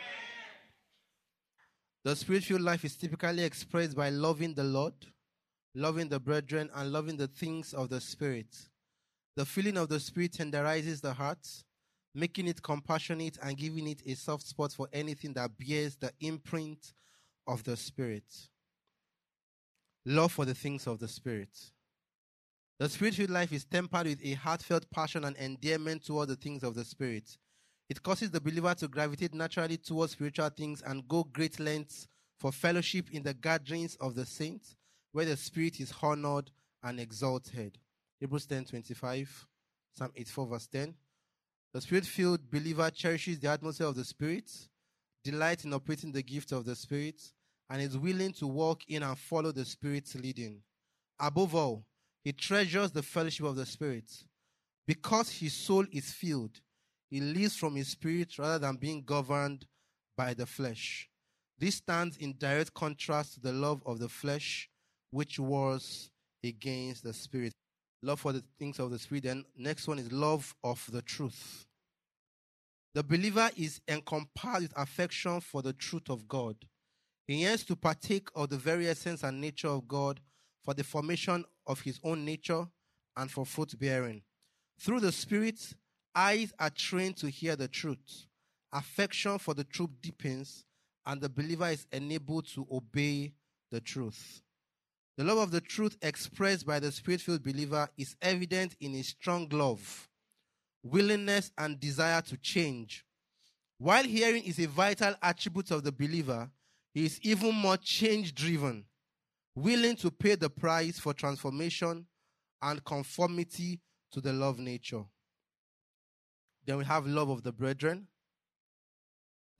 The spirit-filled life is typically expressed by loving the Lord, loving the brethren, and loving the things of the Spirit. The feeling of the Spirit tenderizes the heart, making it compassionate and giving it a soft spot for anything that bears the imprint of the Spirit. Love for the things of the Spirit. The spirit-filled life is tempered with a heartfelt passion and endearment toward the things of the Spirit. It causes the believer to gravitate naturally towards spiritual things and go great lengths for fellowship in the gatherings of the saints, where the Spirit is honored and exalted. Hebrews ten twenty-five, Psalm eighty-four verse ten. The Spirit-filled believer cherishes the atmosphere of the Spirit, delights in operating the gift of the Spirit, and is willing to walk in and follow the Spirit's leading. Above all, he treasures the fellowship of the Spirit. Because his soul is filled, he lives from his spirit rather than being governed by the flesh. This stands in direct contrast to the love of the flesh, which wars against the Spirit. Love for the things of the Spirit. Then next one is love of the truth. The believer is encompassed with affection for the truth of God. He yearns to partake of the very essence and nature of God for the formation of his own nature and for fruit bearing. Through the Spirit, eyes are trained to hear the truth. Affection for the truth deepens, and the believer is enabled to obey the truth. The love of the truth expressed by the Spirit-filled believer is evident in his strong love, willingness, and desire to change. While hearing is a vital attribute of the believer, he is even more change-driven, willing to pay the price for transformation and conformity to the love nature. Then we have love of the brethren.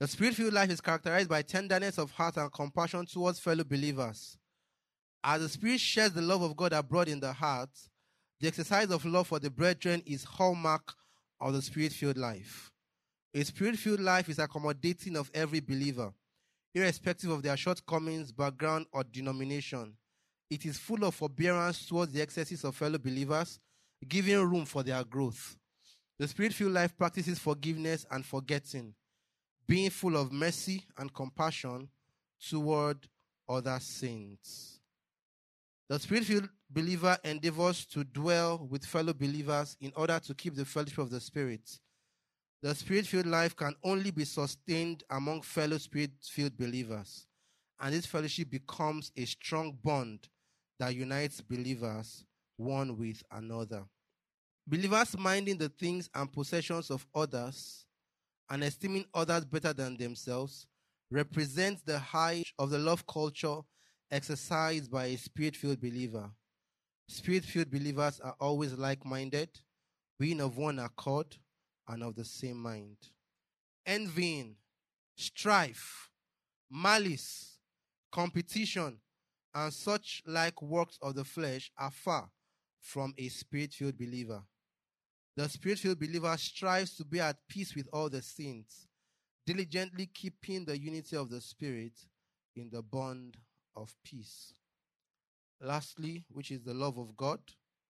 The Spirit-filled life is characterized by tenderness of heart and compassion towards fellow believers. As the Spirit shares the love of God abroad in the heart, the exercise of love for the brethren is hallmark of the Spirit-filled life. A Spirit-filled life is accommodating of every believer, irrespective of their shortcomings, background, or denomination. It is full of forbearance towards the excesses of fellow believers, giving room for their growth. The Spirit-filled life practices forgiveness and forgetting, being full of mercy and compassion toward other saints. The Spirit-filled believer endeavors to dwell with fellow believers in order to keep the fellowship of the Spirit. The Spirit-filled life can only be sustained among fellow Spirit-filled believers, and this fellowship becomes a strong bond that unites believers one with another. Believers minding the things and possessions of others and esteeming others better than themselves represents the height of the love culture exercised by a Spirit-filled believer. Spirit-filled believers are always like-minded, being of one accord and of the same mind. Envying, strife, malice, competition, and such like works of the flesh are far from a Spirit-filled believer. The Spirit-filled believer strives to be at peace with all the saints, diligently keeping the unity of the Spirit in the bond of peace. Lastly, which is the love of God.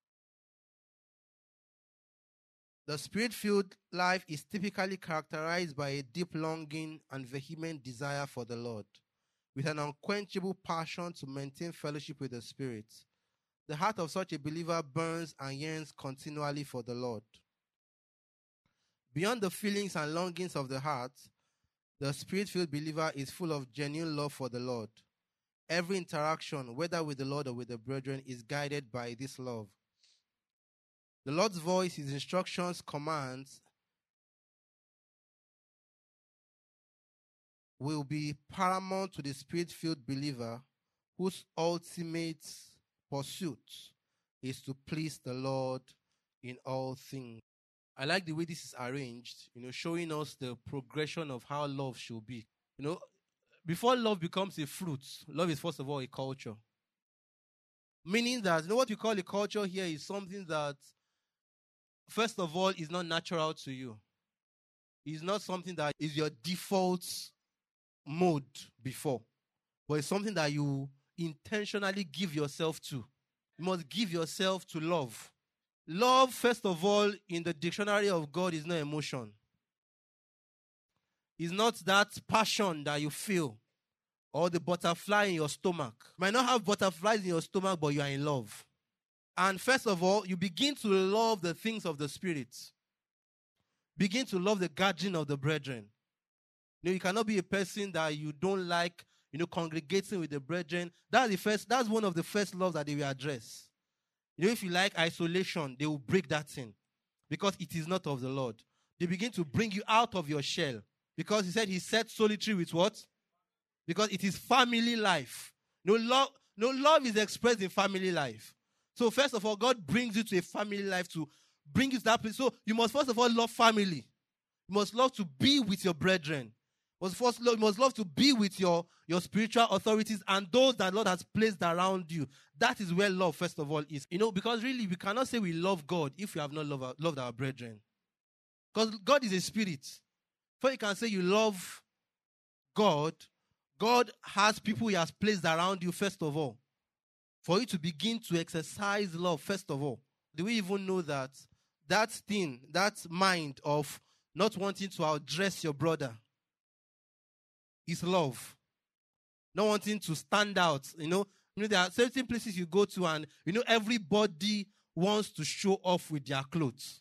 The Spirit-filled life is typically characterized by a deep longing and vehement desire for the Lord, with an unquenchable passion to maintain fellowship with the Spirit. The heart of such a believer burns and yearns continually for the Lord. Beyond the feelings and longings of the heart, the Spirit-filled believer is full of genuine love for the Lord. Every interaction, whether with the Lord or with the brethren, is guided by this love. The Lord's voice, His instructions, commands will be paramount to the Spirit-filled believer whose ultimate pursuit is to please the Lord in all things. I like the way this is arranged, you know, showing us the progression of how love should be. You know, before love becomes a fruit, love is first of all a culture. Meaning that, you know, what we call a culture here is something that, first of all, is not natural to you. It's not something that is your default mode before, but it's something that you intentionally give yourself to. You must give yourself to love. Love, first of all, in the dictionary of God, is not emotion. It's not that passion that you feel or the butterfly in your stomach. You might not have butterflies in your stomach, but you are in love. And first of all, you begin to love the things of the Spirit. Begin to love the gathering of the brethren. You know, you cannot be a person that you don't like, you know, congregating with the brethren. That's the first. That's one of the first loves that they will address. You know, if you like isolation, they will break that thing because it is not of the Lord. They begin to bring you out of your shell because He said He set solitary with what? Because it is family life. No love, no love is expressed in family life. So first of all, God brings you to a family life to bring you to that place. So you must first of all love family. You must love to be with your brethren. You must first love, you must love to be with your, your spiritual authorities and those that Lord has placed around you. That is where love, first of all, is. You know, because really we cannot say we love God if we have not loved our, loved our brethren. Because God is a spirit. Before you can say you love God, God has people He has placed around you, first of all. For you to begin to exercise love, first of all. Do we even know that that thing, that mind of not wanting to outdress your brother is love? Not wanting to stand out. You know, you know, there are certain places you go to and, you know, everybody wants to show off with their clothes.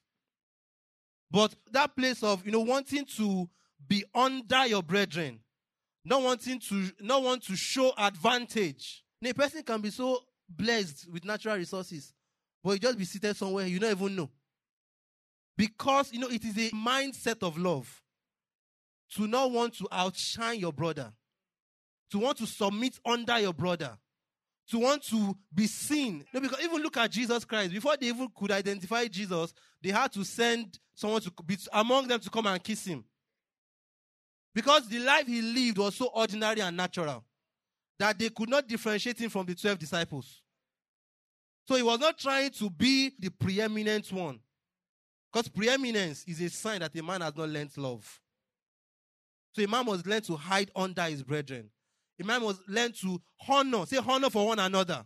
But that place of, you know, wanting to be under your brethren, not wanting to, not want to show advantage. You know, a person can be so blessed with natural resources, but you just be seated somewhere you don't even know. Because, you know, it is a mindset of love to not want to outshine your brother, to want to submit under your brother, to want to be seen. No, because even look at Jesus Christ. Before they even could identify Jesus, they had to send someone to be among them to come and kiss Him. Because the life he lived was so ordinary and natural that they could not differentiate him from the twelve disciples. So he was not trying to be the preeminent one. Because preeminence is a sign that a man has not learned love. So a man must learn to hide under his brethren. A man must learn to honor. Say honor for one another.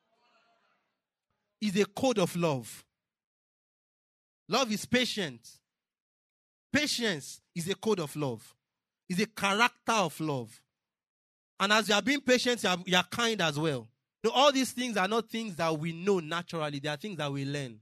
It's a code of love. Love is patient. Patience is a code of love. It's a character of love. And as you are being patient, you are, you are kind as well. So all these things are not things that we know naturally. They are things that we learn.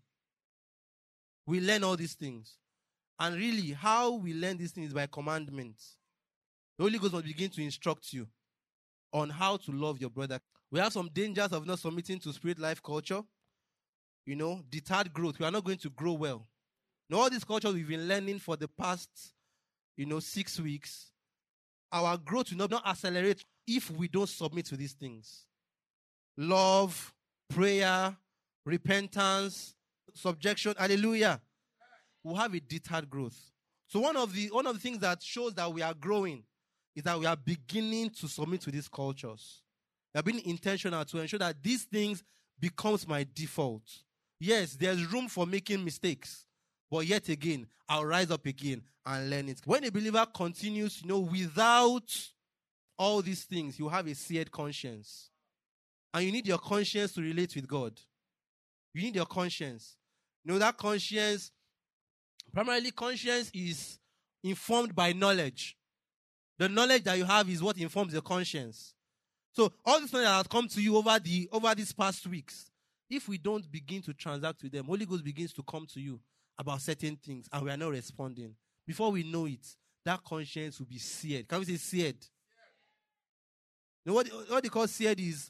We learn all these things. And really, how we learn these things is by commandments. The Holy Ghost will begin to instruct you on how to love your brother. We have some dangers of not submitting to spirit life culture. You know, deterred growth. We are not going to grow well. Now, all this culture we've been learning for the past, you know, six weeks, our growth will not, not accelerate if we don't submit to these things. Love, prayer, repentance, subjection, hallelujah. We'll have a deterred growth. So one of the one of the things that shows that we are growing is that we are beginning to submit to these cultures. We are being intentional to ensure that these things becomes my default. Yes, there's room for making mistakes. But yet again, I'll rise up again and learn it. When a believer continues, you know, without all these things, you have a seared conscience. And you need your conscience to relate with God. You need your conscience. You know, that conscience, primarily conscience is informed by knowledge. The knowledge that you have is what informs your conscience. So all this knowledge that has come to you over the over these past weeks, if we don't begin to transact with them, Holy Ghost begins to come to you about certain things and we are not responding. Before we know it, that conscience will be seared. Can we say seared? You know what, what they call seared is,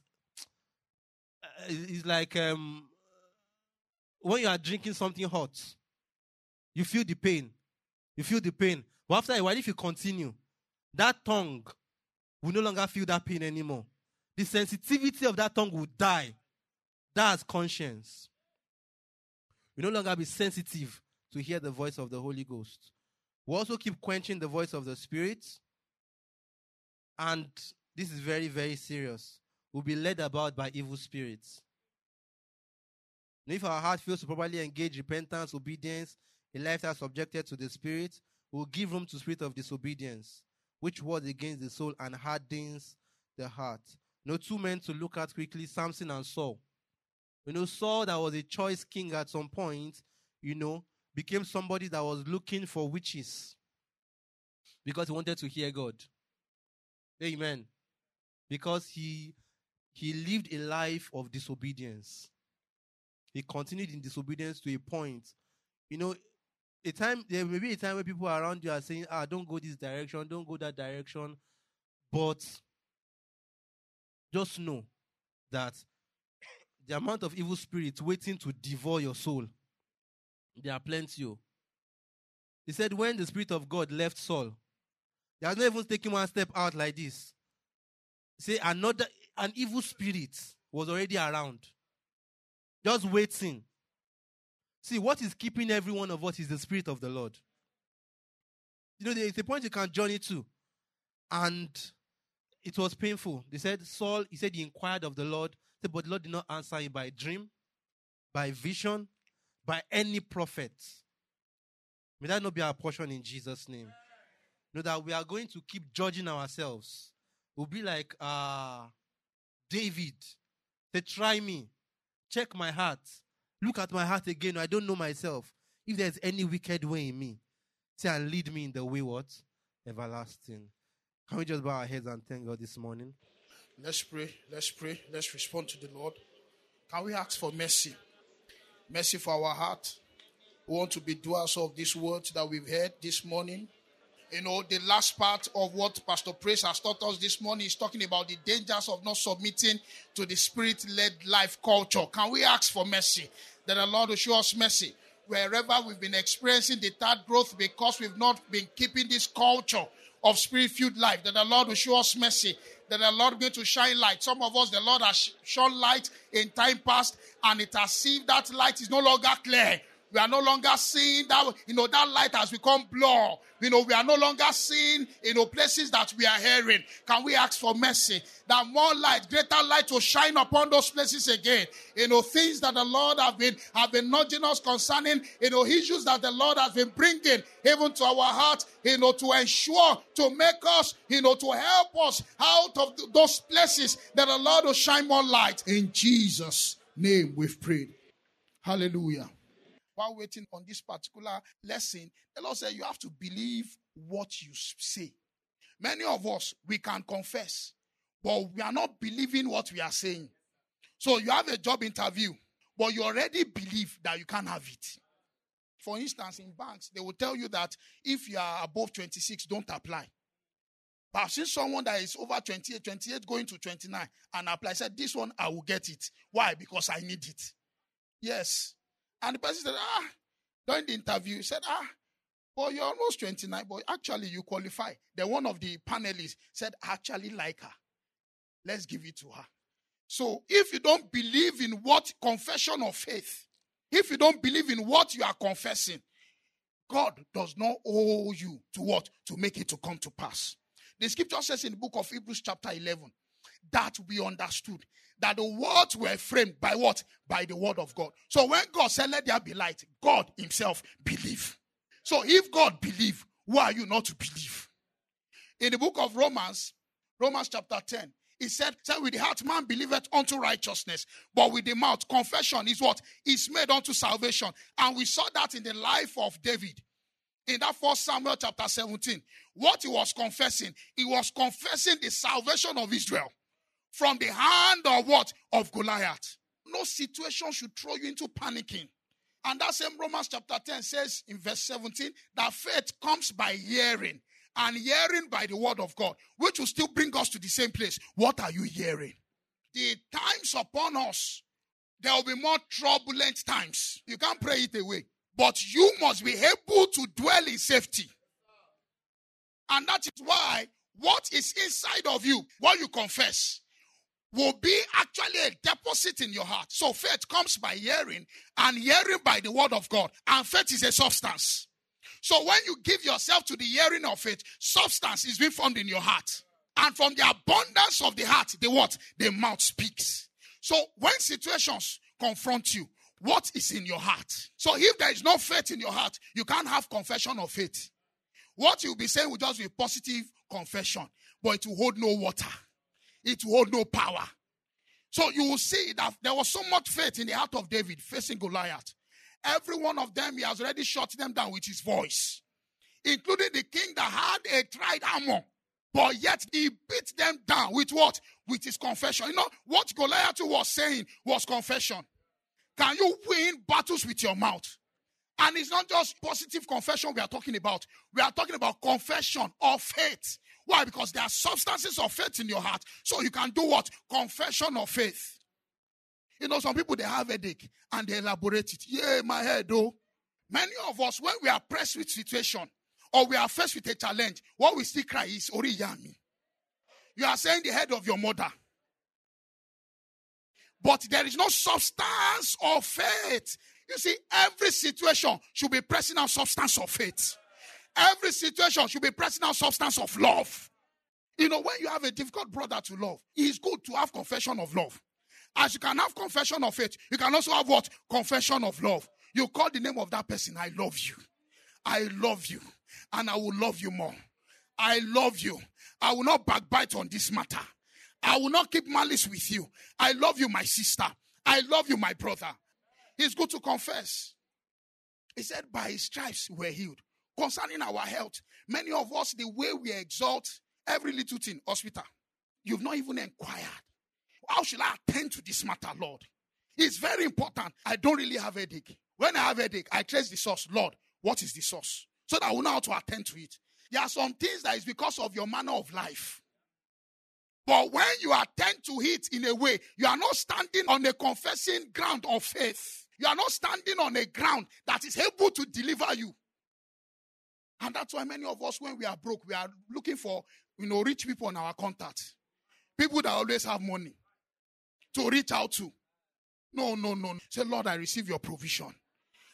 uh, is like um, when you are drinking something hot, you feel the pain. You feel the pain. But after a while, if you continue, that tongue will no longer feel that pain anymore. The sensitivity of that tongue will die. That's conscience. We no longer be sensitive to hear the voice of the Holy Ghost. We also keep quenching the voice of the Spirit. And this is very, very serious. We'll be led about by evil spirits. And if our heart feels to properly engage repentance, obedience, a lifestyle subjected to the Spirit, we'll give room to spirit of disobedience, which wars against the soul and hardens the heart. You know, two men to look at quickly, Samson and Saul. You know, Saul, that was a choice king at some point, you know, became somebody that was looking for witches because he wanted to hear God. Amen. Because he he lived a life of disobedience. He continued in disobedience to a point. You know, a time there may be a time where people around you are saying, ah, don't go this direction, don't go that direction. But just know that the amount of evil spirits waiting to devour your soul, there are plenty. He said when the Spirit of God left Saul, he has not even taken one step out like this. Say another, an evil spirit was already around, just waiting. See, what is keeping every one of us is the Spirit of the Lord. You know, there's a point you can journey to, and it was painful. They said Saul, he said he inquired of the Lord, but the Lord did not answer him by dream, by vision, by any prophet. May that not be our portion in Jesus' name. Know that we are going to keep judging ourselves. We'll be like uh, David. Say, try me. Check my heart. Look at my heart again. I don't know myself. If there's any wicked way in me, say and lead me in the way what? Everlasting. Can we just bow our heads and thank God this morning? Let's pray. Let's pray. Let's respond to the Lord. Can we ask for mercy? Mercy for our heart. We want to be doers of these words that we've heard this morning. You know, the last part of what Pastor Praise has taught us this morning is talking about the dangers of not submitting to the Spirit-led life culture. Can we ask for mercy? That the Lord will show us mercy. Wherever we've been experiencing the third growth because we've not been keeping this culture of Spirit-filled life, that the Lord will show us mercy. That the Lord is going to shine light. Some of us, the Lord has shone light in time past, and it has seemed that light is no longer clear. We are no longer seeing that, you know, that light has become blur. You know, we are no longer seeing, you know, places that we are hearing. Can we ask for mercy? That more light, greater light will shine upon those places again. You know, things that the Lord have been, have been nudging us concerning, you know, issues that the Lord has been bringing even to our heart, you know, to ensure, to make us, you know, to help us out of those places that the Lord will shine more light. In Jesus' name we've prayed. Hallelujah. While waiting on this particular lesson, the Lord said you have to believe what you say. Many of us, we can confess, but we are not believing what we are saying. So you have a job interview, but you already believe that you can't have it. For instance, in banks, they will tell you that if you are above twenty-six, don't apply. But I've seen someone that is over twenty-eight, twenty-eight going to twenty-nine and apply. I said, this one, I will get it. Why? Because I need it. Yes. And the person said, ah, during the interview, he said, ah, well, you're almost twenty-nine, but actually you qualify. Then one of the panelists said, I actually like her. Let's give it to her. So if you don't believe in what confession of faith, if you don't believe in what you are confessing, God does not owe you to what? To make it to come to pass. The scripture says in the book of Hebrews chapter eleven, that we understood that the words were framed by what? By the word of God. So when God said, let there be light, God himself believed. So if God believed, who are you not to believe? In the book of Romans, Romans chapter ten, it said, said with the heart man believeth unto righteousness, but with the mouth confession is what? Is made unto salvation. And we saw that in the life of David. In that first Samuel chapter seventeen, what he was confessing, he was confessing the salvation of Israel from the hand of what? Of Goliath. No situation should throw you into panicking. And that same Romans chapter ten says in verse seventeen, that faith comes by hearing, and hearing by the word of God, which will still bring us to the same place. What are you hearing? The times upon us, there will be more turbulent times. You can't pray it away. But you must be able to dwell in safety. And that is why what is inside of you, what you confess, will be actually a deposit in your heart. So faith comes by hearing, and hearing by the word of God. And faith is a substance. So when you give yourself to the hearing of faith, substance is being found in your heart. And from the abundance of the heart, the what? The mouth speaks. So when situations confront you, what is in your heart? So if there is no faith in your heart, you can't have confession of faith. What you'll be saying will just be positive confession, but it will hold no water. It will hold no power. So you will see that there was so much faith in the heart of David facing Goliath. Every one of them, he has already shut them down with his voice, including the king that had a tried armor, but yet he beat them down with what? With his confession. You know, what Goliath was saying was confession. Can you win battles with your mouth? And it's not just positive confession we are talking about. We are talking about confession of faith. Why? Because there are substances of faith in your heart. So you can do what? Confession of faith. You know, some people, they have a headache and they elaborate it. Yeah, my head, though. Many of us, when we are pressed with situation or we are faced with a challenge, what we still cry is, Ori Yami. You are saying the head of your mother. But there is no substance of faith. You see, every situation should be pressing out substance of faith. Every situation should be pressing out substance of love. You know, when you have a difficult brother to love, it is good to have confession of love. As you can have confession of faith, you can also have what? Confession of love. You call the name of that person, I love you. I love you. And I will love you more. I love you. I will not backbite on this matter. I will not keep malice with you. I love you, my sister. I love you, my brother. It's good to confess. He said, by his stripes we're healed. Concerning our health, many of us, the way we exalt every little thing, hospital, you've not even inquired. How should I attend to this matter, Lord? It's very important. I don't really have a headache. When I have a headache, I trace the source. Lord, what is the source? So that I will know how to attend to it. There are some things that is because of your manner of life. But when you attend to it in a way, you are not standing on a confessing ground of faith. You are not standing on a ground that is able to deliver you. And that's why many of us, when we are broke, we are looking for, you know, rich people in our contact. People that always have money to reach out to. No, no, no. Say, Lord, I receive your provision.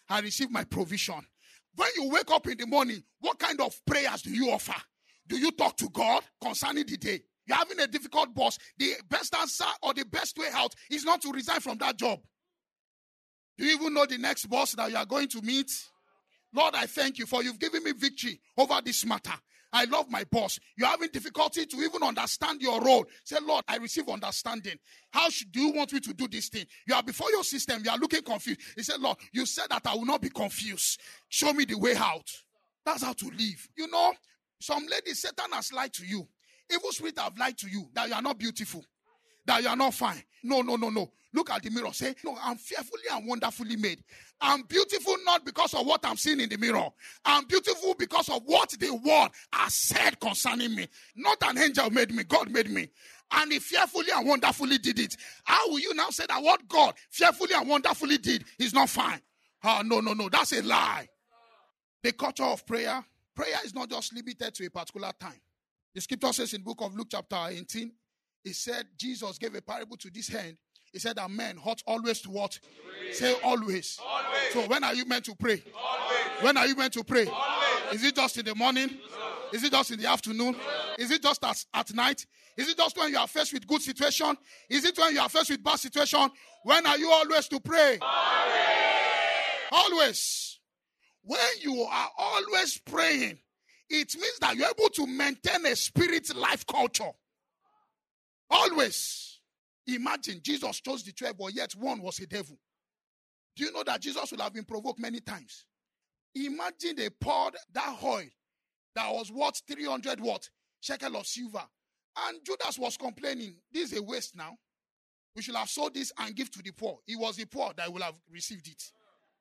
I receive my provision. When you wake up in the morning, what kind of prayers do you offer? Do you talk to God concerning the day? You're having a difficult boss. The best answer or the best way out is not to resign from that job. Do you even know the next boss that you are going to meet? Lord, I thank you for you've given me victory over this matter. I love my boss. You're having difficulty to even understand your role. Say, Lord, I receive understanding. How should, do you want me to do this thing? You are before your system. You are looking confused. He said, Lord, you said that I will not be confused. Show me the way out. That's how to live. You know, some ladies, Satan has lied to you. Evil spirit have lied to you that you are not beautiful, that you are not fine. No, no, no, no. Look at the mirror. Say, no, I'm fearfully and wonderfully made. I'm beautiful not because of what I'm seeing in the mirror. I'm beautiful because of what the word has said concerning me. Not an angel made me. God made me. And he fearfully and wonderfully did it. How will you now say that what God fearfully and wonderfully did is not fine? Oh, no, no, no. That's a lie. The culture of prayer. Prayer is not just limited to a particular time. The scripture says in the book of Luke chapter eighteen, it said Jesus gave a parable to this hand. He said that men ought always to what? Pray. Say always. Always. So when are you meant to pray? Always. When are you meant to pray? Always. Is it just in the morning? No. Is it just in the afternoon? No. Is it just at, at night? Is it just when you are faced with good situation? Is it when you are faced with bad situation? When are you always to pray? Always. Always. When you are always praying, it means that you're able to maintain a spirit life culture. Always. Imagine Jesus chose the twelve, but yet one was a devil. Do you know that Jesus would have been provoked many times? Imagine they poured that oil that was worth three hundred what? Shekel of silver. And Judas was complaining, this is a waste now. We should have sold this and give to the poor. It was the poor that would have received it.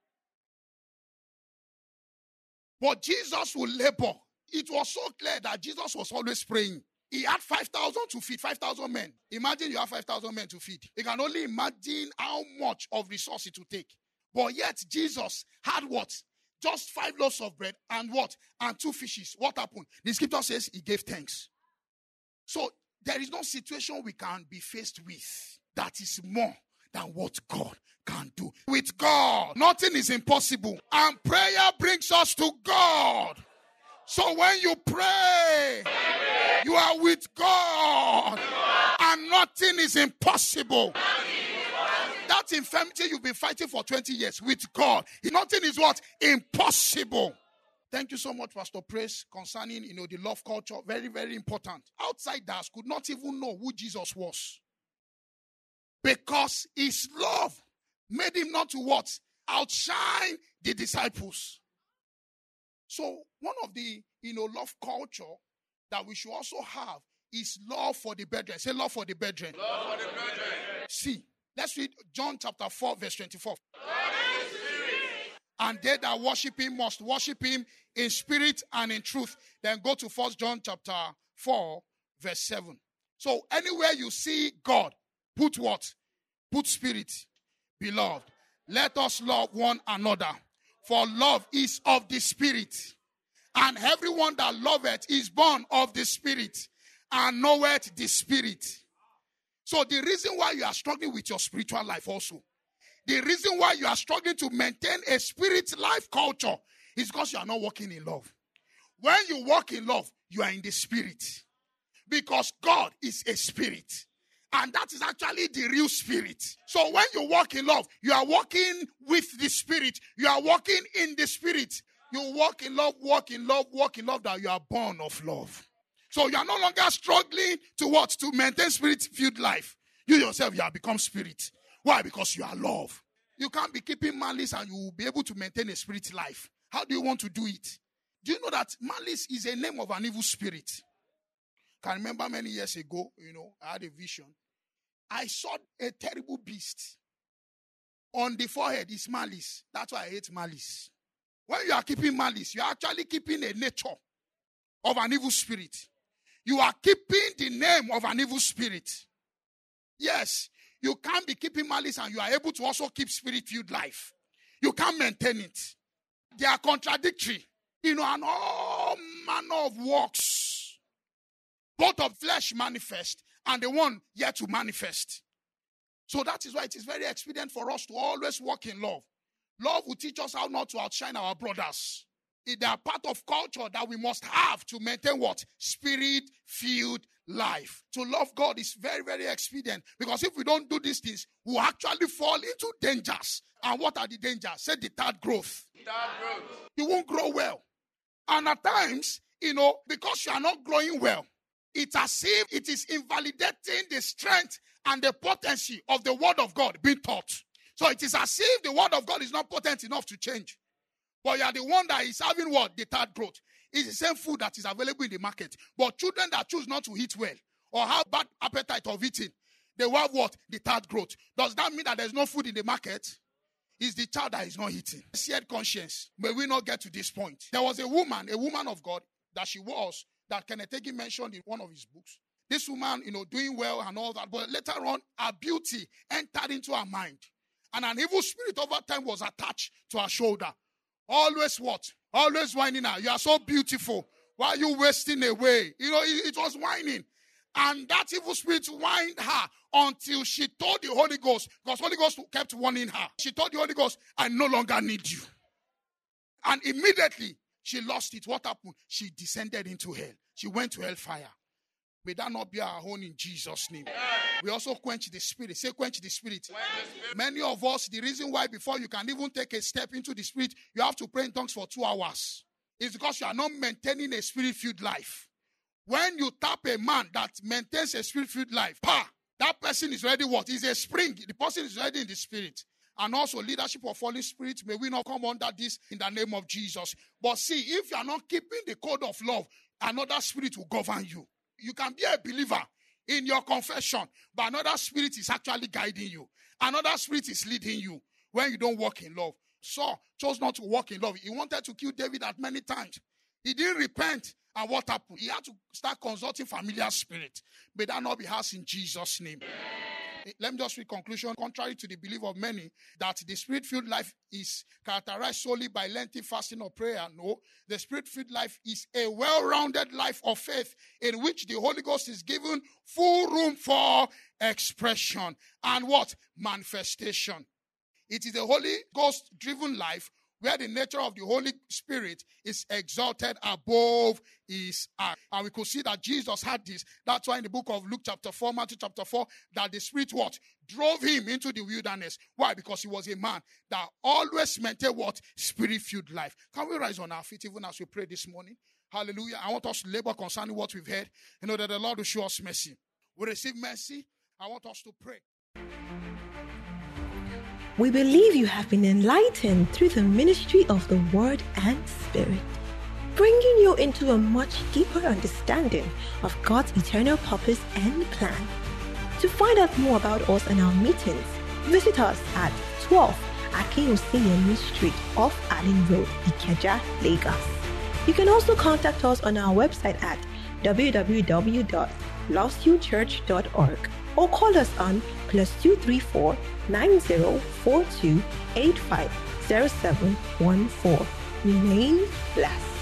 But Jesus would labor. It was so clear that Jesus was always praying. He had five thousand to feed, five thousand men. Imagine you have five thousand men to feed. You can only imagine how much of resource it would take. But yet Jesus had what? Just five loaves of bread and what? And two fishes. What happened? The scripture says he gave thanks. So there is no situation we can be faced with that is more than what God can do. With God, nothing is impossible. And prayer brings us to God. So when you pray, you are with God, and nothing is impossible. That infirmity you've been fighting for twenty years with God, nothing is what? Impossible. Thank you so much, Pastor Praise, concerning, you know, the love culture. Very, very important. Outsiders could not even know who Jesus was. Because his love made him not to what? Outshine the disciples. So one of the, you know, love culture that we should also have is love for the brethren. Say love for the brethren. Love for the brethren. See, let's read John chapter four, verse twenty-four. And they that worship him must worship him in spirit and in truth. Then go to First John chapter four, verse seven. So anywhere you see God, put what? Put spirit. Beloved, let us love one another. For love is of the spirit. And everyone that loveth is born of the spirit and knoweth the spirit. So the reason why you are struggling with your spiritual life also, the reason why you are struggling to maintain a spirit life culture is because you are not walking in love. When you walk in love, you are in the spirit. Because God is a spirit. And that is actually the real spirit. So when you walk in love, you are walking with the spirit. You are walking in the spirit. You walk in love, walk in love, walk in love, that you are born of love. So you are no longer struggling to what? To maintain spirit-filled life. You yourself, you have become spirit. Why? Because you are love. You can't be keeping malice and you will be able to maintain a spirit life. How do you want to do it? Do you know that malice is a name of an evil spirit? I can remember many years ago, you know, I had a vision. I saw a terrible beast. On the forehead is malice. That's why I hate malice. When you are keeping malice, you are actually keeping a nature of an evil spirit. You are keeping the name of an evil spirit. Yes, you can't be keeping malice and you are able to also keep spirit-filled life. You can't maintain it. They are contradictory. You know, and all manner of works. Both of flesh manifest and the one yet to manifest. So that is why it is very expedient for us to always walk in love. Love will teach us how not to outshine our brothers. They are part of culture that we must have to maintain what? Spirit-filled life. To love God is very, very expedient. Because if we don't do these things, we'll actually fall into dangers. And what are the dangers? Say the third growth. Third growth. You won't grow well. And at times, you know, because you are not growing well, it's as if it is invalidating the strength and the potency of the word of God being taught. So it is as if the word of God is not potent enough to change. But you are the one that is having what? The third growth. It's the same food that is available in the market. But children that choose not to eat well or have bad appetite of eating, they will have what? The third growth. Does that mean that there's no food in the market? It's the child that is not eating. Seared conscience. May we not get to this point. There was a woman, a woman of God, that she was, that Kenneth Hagin mentioned in one of his books. This woman, you know, doing well and all that. But later on, her beauty entered into her mind. And an evil spirit over time was attached to her shoulder. Always what? Always whining her. You are so beautiful. Why are you wasting away? You know, it, it was whining. And that evil spirit whined her until she told the Holy Ghost, because Holy Ghost kept warning her. She told the Holy Ghost, I no longer need you. And immediately, she lost it. What happened? She descended into hell. She went to hellfire. May that not be our own in Jesus' name. We also quench the spirit. Say quench the spirit. Many of us, the reason why before you can even take a step into the spirit, you have to pray in tongues for two hours. It's because you are not maintaining a spirit-filled life. When you tap a man that maintains a spirit-filled life, pa, that person is already what? He's a spring. The person is already in the spirit. And also leadership of Holy Spirit, may we not come under this in the name of Jesus. But see, if you are not keeping the code of love, another spirit will govern you. You can be a believer in your confession, but another spirit is actually guiding you. Another spirit is leading you when you don't walk in love. Saul chose not to walk in love. He wanted to kill David at many times. He didn't repent. And what happened? He had to start consulting familiar spirit. May that not be ours in Jesus' name. Let me just read conclusion. Contrary to the belief of many that the spirit-filled life is characterized solely by lengthy fasting or prayer. No, the spirit-filled life is a well-rounded life of faith in which the Holy Ghost is given full room for expression and what? Manifestation. It is a Holy Ghost-driven life where the nature of the Holy Spirit is exalted above his act. And we could see that Jesus had this. That's why in the book of Luke chapter four, Matthew chapter four, that the Spirit what? Drove him into the wilderness. Why? Because he was a man that always maintained what? Spirit-filled life. Can we rise on our feet even as we pray this morning? Hallelujah. I want us to labor concerning what we've heard. You know that the Lord will show us mercy. We receive mercy. I want us to pray. We believe you have been enlightened through the ministry of the Word and Spirit, bringing you into a much deeper understanding of God's eternal purpose and plan. To find out more about us and our meetings, visit us at twelve Akinwusinemi Street off Allen Road, Ikeja, Lagos. You can also contact us on our website at w w w dot lost you church dot org or call us on plus two three four nine zero four two eight five zero seven one four. Remain blessed.